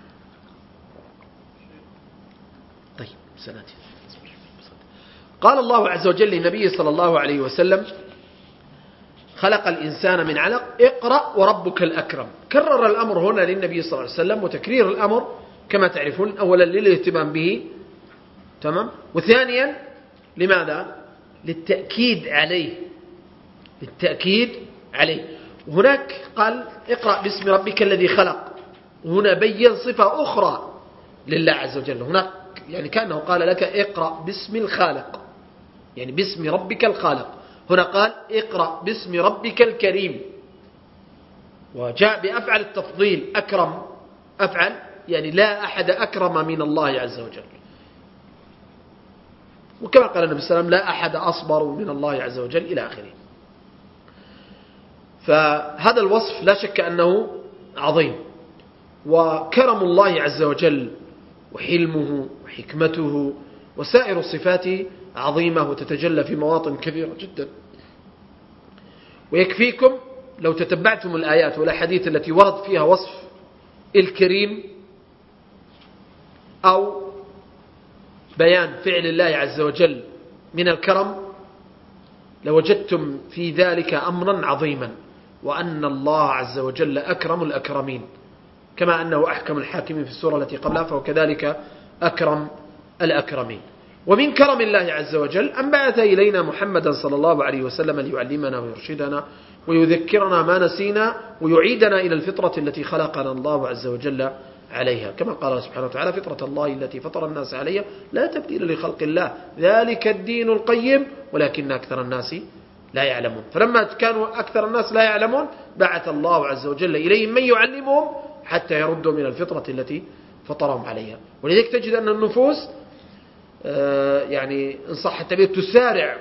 طيب سنأتي. قال الله عز وجل للنبي صلى الله عليه وسلم خلق الإنسان من علق اقرأ وربك الأكرم. كرر الأمر هنا للنبي صلى الله عليه وسلم، وتكرير الأمر كما تعرفون أولا للاهتمام به، تمام، وثانيا لماذا؟ للتأكيد عليه، للتأكيد عليه. وهناك قال اقرأ باسم ربك الذي خلق، وهنا بين صفة أخرى لله عز وجل. هناك يعني كأنه قال لك اقرأ باسم الخالق، يعني باسم ربك الخالق. هنا قال اقرأ باسم ربك الكريم، وجاء بأفعل التفضيل أكرم، أفعل يعني لا أحد أكرم من الله عز وجل، وكما قال النبي صلى الله عليه وسلم لا أحد أصبر من الله عز وجل إلى آخره. فهذا الوصف لا شك أنه عظيم، وكرم الله عز وجل وحلمه وحكمته وسائر صفاته عظيمة وتتجلى في مواطن كثيرة جدا. ويكفيكم لو تتبعتم الآيات والأحاديث التي ورد فيها وصف الكريم أو بيان فعل الله عز وجل من الكرم لوجدتم في ذلك أمرا عظيما، وأن الله عز وجل أكرم الأكرمين، كما أنه أحكم الحاكمين في السورة التي قبلها فهو كذلك أكرم الأكرمين. ومن كرم الله عز وجل أن بعث إلينا محمدا صلى الله عليه وسلم ليعلمنا ويرشدنا ويذكرنا ما نسينا ويعيدنا إلى الفطرة التي خلقنا الله عز وجل عليها، كما قال سبحانه وتعالى فطرة الله التي فطر الناس عليها لا تبديل لخلق الله ذلك الدين القيم ولكن أكثر الناس لا يعلمون. فلما كانوا أكثر الناس لا يعلمون بعث الله عز وجل إليهم من يعلمهم حتى يردوا من الفطرة التي فطرهم عليها. ولذلك تجد أن النفوس يعني إن صح التعبير تسارع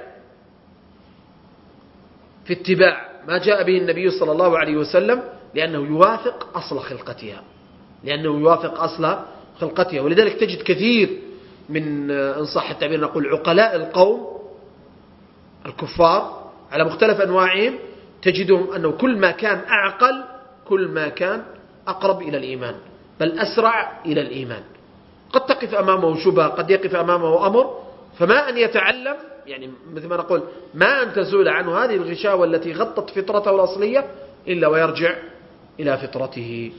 في اتباع ما جاء به النبي صلى الله عليه وسلم، لأنه يوافق أصل خلقتها، لأنه يوافق أصل خلقتها. ولذلك تجد كثير من إن صح التعبير نقول عقلاء القوم الكفار على مختلف أنواعهم، تجدهم أنه كل ما كان أعقل كل ما كان أقرب إلى الإيمان، بل أسرع إلى الإيمان. قد تقف أمامه شبهة، قد يقف أمامه أمر، فما أن يتعلم يعني مثل ما نقول ما أن تزول عنه هذه الغشاوة التي غطت فطرته الأصلية إلا ويرجع إلى فطرته.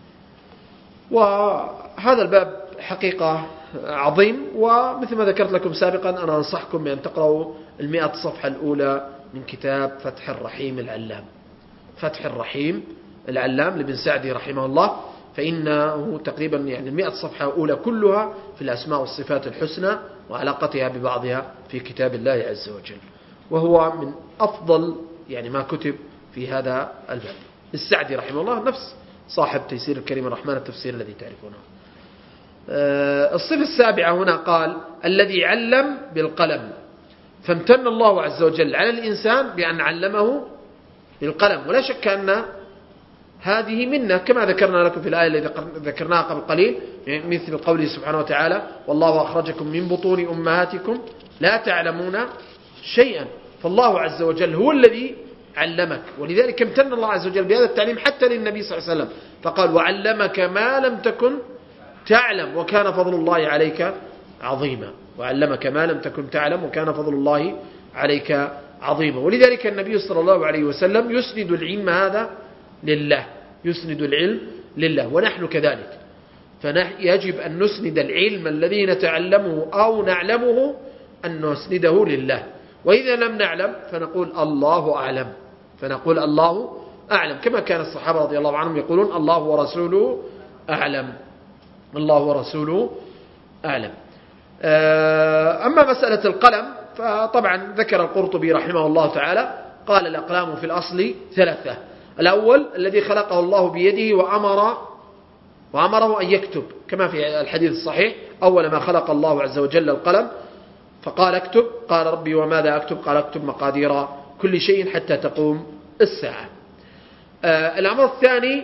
وهذا الباب حقيقة عظيم، ومثل ما ذكرت لكم سابقا أنا أنصحكم بأن تقرأوا المئة صفحة الأولى من كتاب فتح الرحيم العلام، فتح الرحيم العلام لابن سعدي رحمه الله، فإنه تقريبا يعني المئة صفحة أولى كلها في الأسماء والصفات الحسنى وعلاقتها ببعضها في كتاب الله عز وجل، وهو من أفضل يعني ما كتب في هذا الباب. السعدي رحمه الله نفس صاحب تيسير الكريم الرحمن التفسير الذي تعرفونه. الصفة السابعة هنا قال الذي علم بالقلم، فامتن الله عز وجل على الإنسان بأن علمه بالقلم. ولا شك أن هذه منا كما ذكرنا لكم في الآية التي ذكرناها قبل قليل، مثل قوله سبحانه وتعالى والله أخرجكم من بطون أمهاتكم لا تعلمون شيئا. فالله عز وجل هو الذي علمك، ولذلك امتن الله عز وجل بهذا التعليم حتى للنبي صلى الله عليه وسلم، فقال وعلمك ما لم تكن تعلم وكان فضل الله عليك عظيما، وعلمك ما لم تكن تعلم وكان فضل الله عليك عظيما. ولذلك النبي صلى الله عليه وسلم يسند العلم هذا لله، يسند العلم لله، ونحن كذلك. فيجب أن نسند العلم الذي نتعلمه أو نعلمه أن نسنده لله، وإذا لم نعلم فنقول الله أعلم، فنقول الله أعلم، كما كان الصحابة رضي الله عنهم يقولون الله ورسوله أعلم، الله ورسوله أعلم. أما مسألة القلم فطبعا ذكر القرطبي رحمه الله تعالى قال الأقلام في الأصل ثلاثة. الأول الذي خلقه الله بيده وأمر وأمره أن يكتب كما في الحديث الصحيح أول ما خلق الله عز وجل القلم فقال اكتب، قال ربي وماذا أكتب؟ قال اكتب مقادير كل شيء حتى تقوم الساعة. آه الأمر الثاني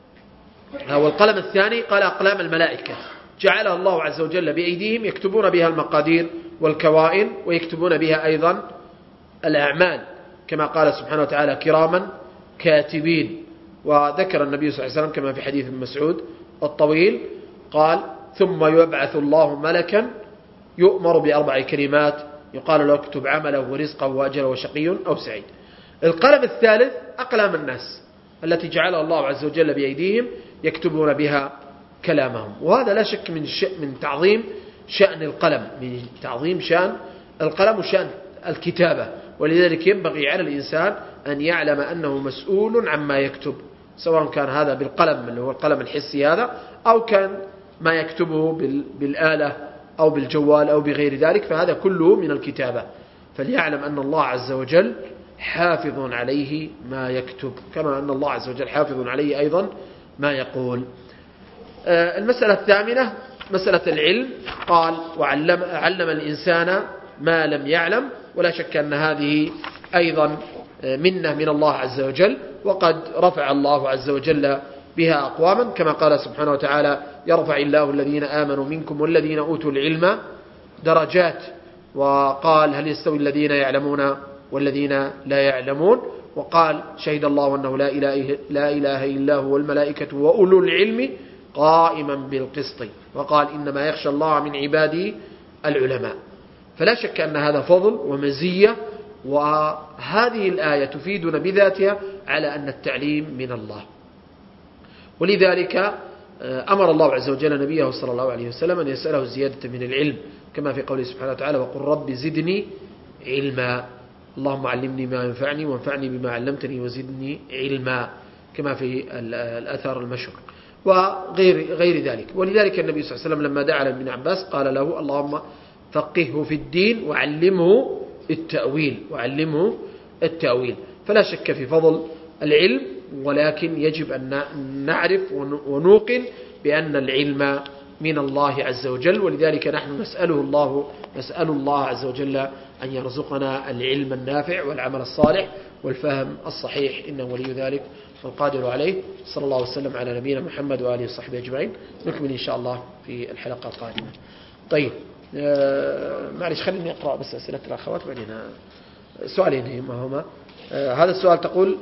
أو القلم الثاني قال أقلام الملائكة جعلها الله عز وجل بأيديهم يكتبون بها المقادير والكوائن ويكتبون بها أيضا الأعمال كما قال سبحانه وتعالى كراما كاتبين. وذكر النبي صلى الله عليه وسلم كما في حديث ابن مسعود الطويل قال ثم يبعث الله ملكا يؤمر بأربع كلمات يقال له اكتب عمله ورزقه وأجله وشقي أو سعيد. القلم الثالث أقلام الناس التي جعلها الله عز وجل بأيديهم يكتبون بها كلامهم. وهذا لا شك من من تعظيم شأن القلم، من تعظيم شأن القلم وشأن الكتابة. ولذلك ينبغي على الإنسان أن يعلم أنه مسؤول عما يكتب، سواء كان هذا بالقلم اللي هو القلم الحسي هذا أو كان ما يكتبه بالآلة أو بالجوال أو بغير ذلك، فهذا كله من الكتابة. فليعلم أن الله عز وجل حافظ عليه ما يكتب كما أن الله عز وجل حافظ عليه أيضا ما يقول. المسألة الثامنة مسألة العلم. قال وعلم علم الإنسان ما لم يعلم، ولا شك أن هذه أيضا منة من الله عز وجل، وقد رفع الله عز وجل بها أقواما كما قال سبحانه وتعالى يرفع الله الذين آمنوا منكم والذين أوتوا العلم درجات. وقال هل يستوي الذين يعلمون والذين لا يعلمون؟ وقال شهد الله أنه لا إله, لا إله إلا هو والملائكة وأولو العلم قائما بالقسط. وقال إنما يخشى الله من عباده العلماء. فلا شك أن هذا فضل ومزية، وهذه الآية تفيدنا بذاتها على أن التعليم من الله. ولذلك أمر الله عز وجل نبيه صلى الله عليه وسلم أن يسأله زيادة من العلم كما في قوله سبحانه وتعالى وقل رب زدني علما. اللهم علمني ما ينفعني وانفعني بما علمتني وزدني علما كما في الأثر المشهور وغير غير ذلك. ولذلك النبي صلى الله عليه وسلم لما دعا لابن عباس قال له اللهم فقهه في الدين وعلمه التأويل وعلمه التأويل. فلا شك في فضل العلم، ولكن يجب أن نعرف ونوقن بأن العلم من الله عز وجل. ولذلك نحن نسأله الله نسأل الله عز وجل أن يرزقنا العلم النافع والعمل الصالح والفهم الصحيح، إنه ولي ذلك والقادر عليه. صلى الله وسلم على نبينا محمد وآله وصحبه أجمعين. نكمل إن شاء الله في الحلقة القادمة. طيب آه معلش خليني أقرأ بس أسئلة الأخوات بعدين. سؤالين ما هما. آه هذا السؤال تقول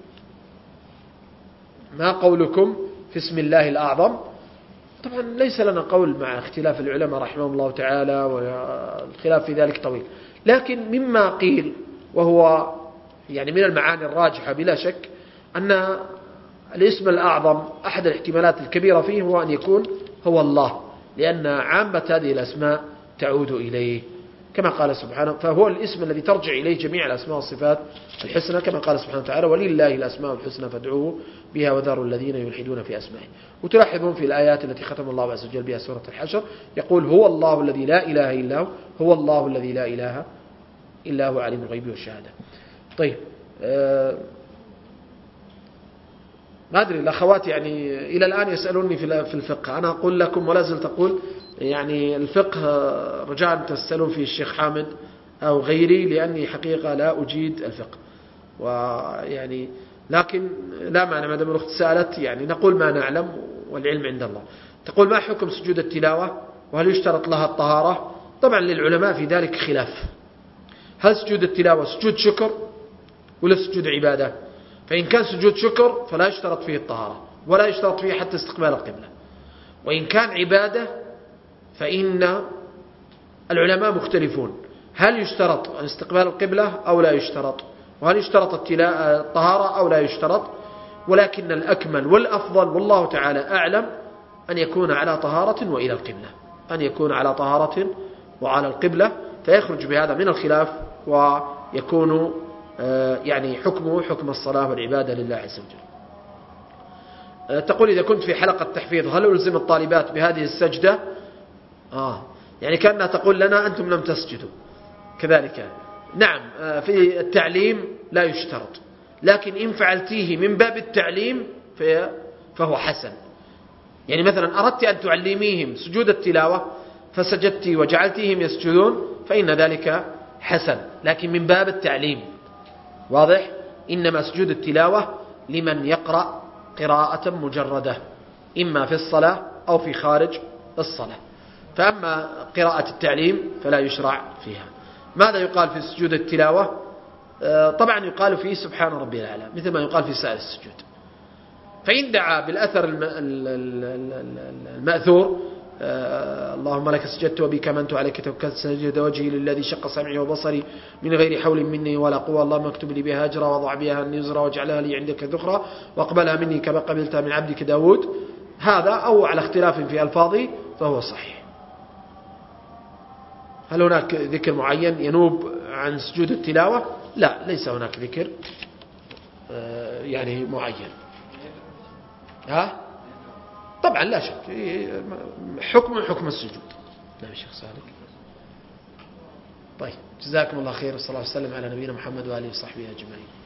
ما قولكم في اسم الله الأعظم؟ طبعا ليس لنا قول مع اختلاف العلماء رحمهم الله تعالى، والخلاف في ذلك طويل، لكن مما قيل وهو يعني من المعاني الراجحة بلا شك أن الاسم الأعظم أحد الاحتمالات الكبيرة فيه هو أن يكون هو الله، لأن عامة هذه الأسماء تعود إليه كما قال سبحانه، فهو الاسم الذي ترجع إليه جميع الأسماء والصفات الحسنى كما قال سبحانه وتعالى ولله الأسماء الحسنى فادعوه بها وذروا الذين يلحدون في أسمائه. وتلاحظون في الآيات التي ختم الله عز وجل بها سورة الحشر يقول هو الله الذي لا إله إلا هو هو الله الذي لا إله إلا هو عالم الغيب والشهادة. طيب آه ما أدري الأخوات يعني إلى الآن يسألوني في الفقه، أنا أقول لكم ولا زلت أقول يعني الفقه رجاء تسألون فيه الشيخ حامد أو غيري، لأني حقيقة لا أجيد الفقه، ويعني لكن لا معنى ما دام الأخت سألت يعني نقول ما نعلم والعلم عند الله. تقول ما حكم سجود التلاوة وهل يشترط لها الطهارة؟ طبعا للعلماء في ذلك خلاف، هل سجود التلاوة سجود شكر ولا سجود عبادة؟ فإن كان سجود شكر فلا يشترط فيه الطهارة ولا يشترط فيه حتى استقبال القبلة، وإن كان عبادة فإن العلماء مختلفون هل يشترط استقبال القبلة أو لا يشترط، وهل يشترط الطهارة أو لا يشترط. ولكن الأكمل والأفضل والله تعالى أعلم أن يكون على طهارة وإلى القبلة، أن يكون على طهارة وعلى القبلة، فيخرج بهذا من الخلاف ويكون يعني حكمه حكم الصلاة والعبادة لله عز وجل. تقول إذا كنت في حلقة تحفيظ هل ألزم الطالبات بهذه السجدة؟ آه يعني كأنها تقول لنا أنتم لم تسجدوا، كذلك نعم في التعليم لا يشترط، لكن إن فعلتيه من باب التعليم فهو حسن. يعني مثلا أردت أن تعلميهم سجود التلاوة فسجدت وجعلتهم يسجدون فإن ذلك حسن، لكن من باب التعليم. واضح؟ إنما سجود التلاوة لمن يقرأ قراءة مجردة إما في الصلاة أو في خارج الصلاة، فأما قراءة التعليم فلا يشرع فيها. ماذا يقال في سجود التلاوة؟ طبعا يقال فيه سبحان ربي الأعلى مثل ما يقال في سائر السجود. فإن دعا بالأثر المأثور اللهم لك سجدت وبك آمنت عليك توكلت سجد وجهي للذي شق سمعي وبصري من غير حول مني ولا قوة اللهم اكتب لي بها أجرا وضع بها النزرا واجعلها لي عندك ذخرا واقبلها مني كما قبلتها من عبدك داود، هذا أو على اختلاف في ألفاظه فهو صحيح. هل هناك ذكر معين ينوب عن سجود التلاوة؟ لا، ليس هناك ذكر يعني معين. ها؟ طبعا لا شك حكم حكم السجود. نعم شيخ سالك. طيب جزاكم الله خير، والصلاة والسلام على نبينا محمد وآله وصحبه أجمعين.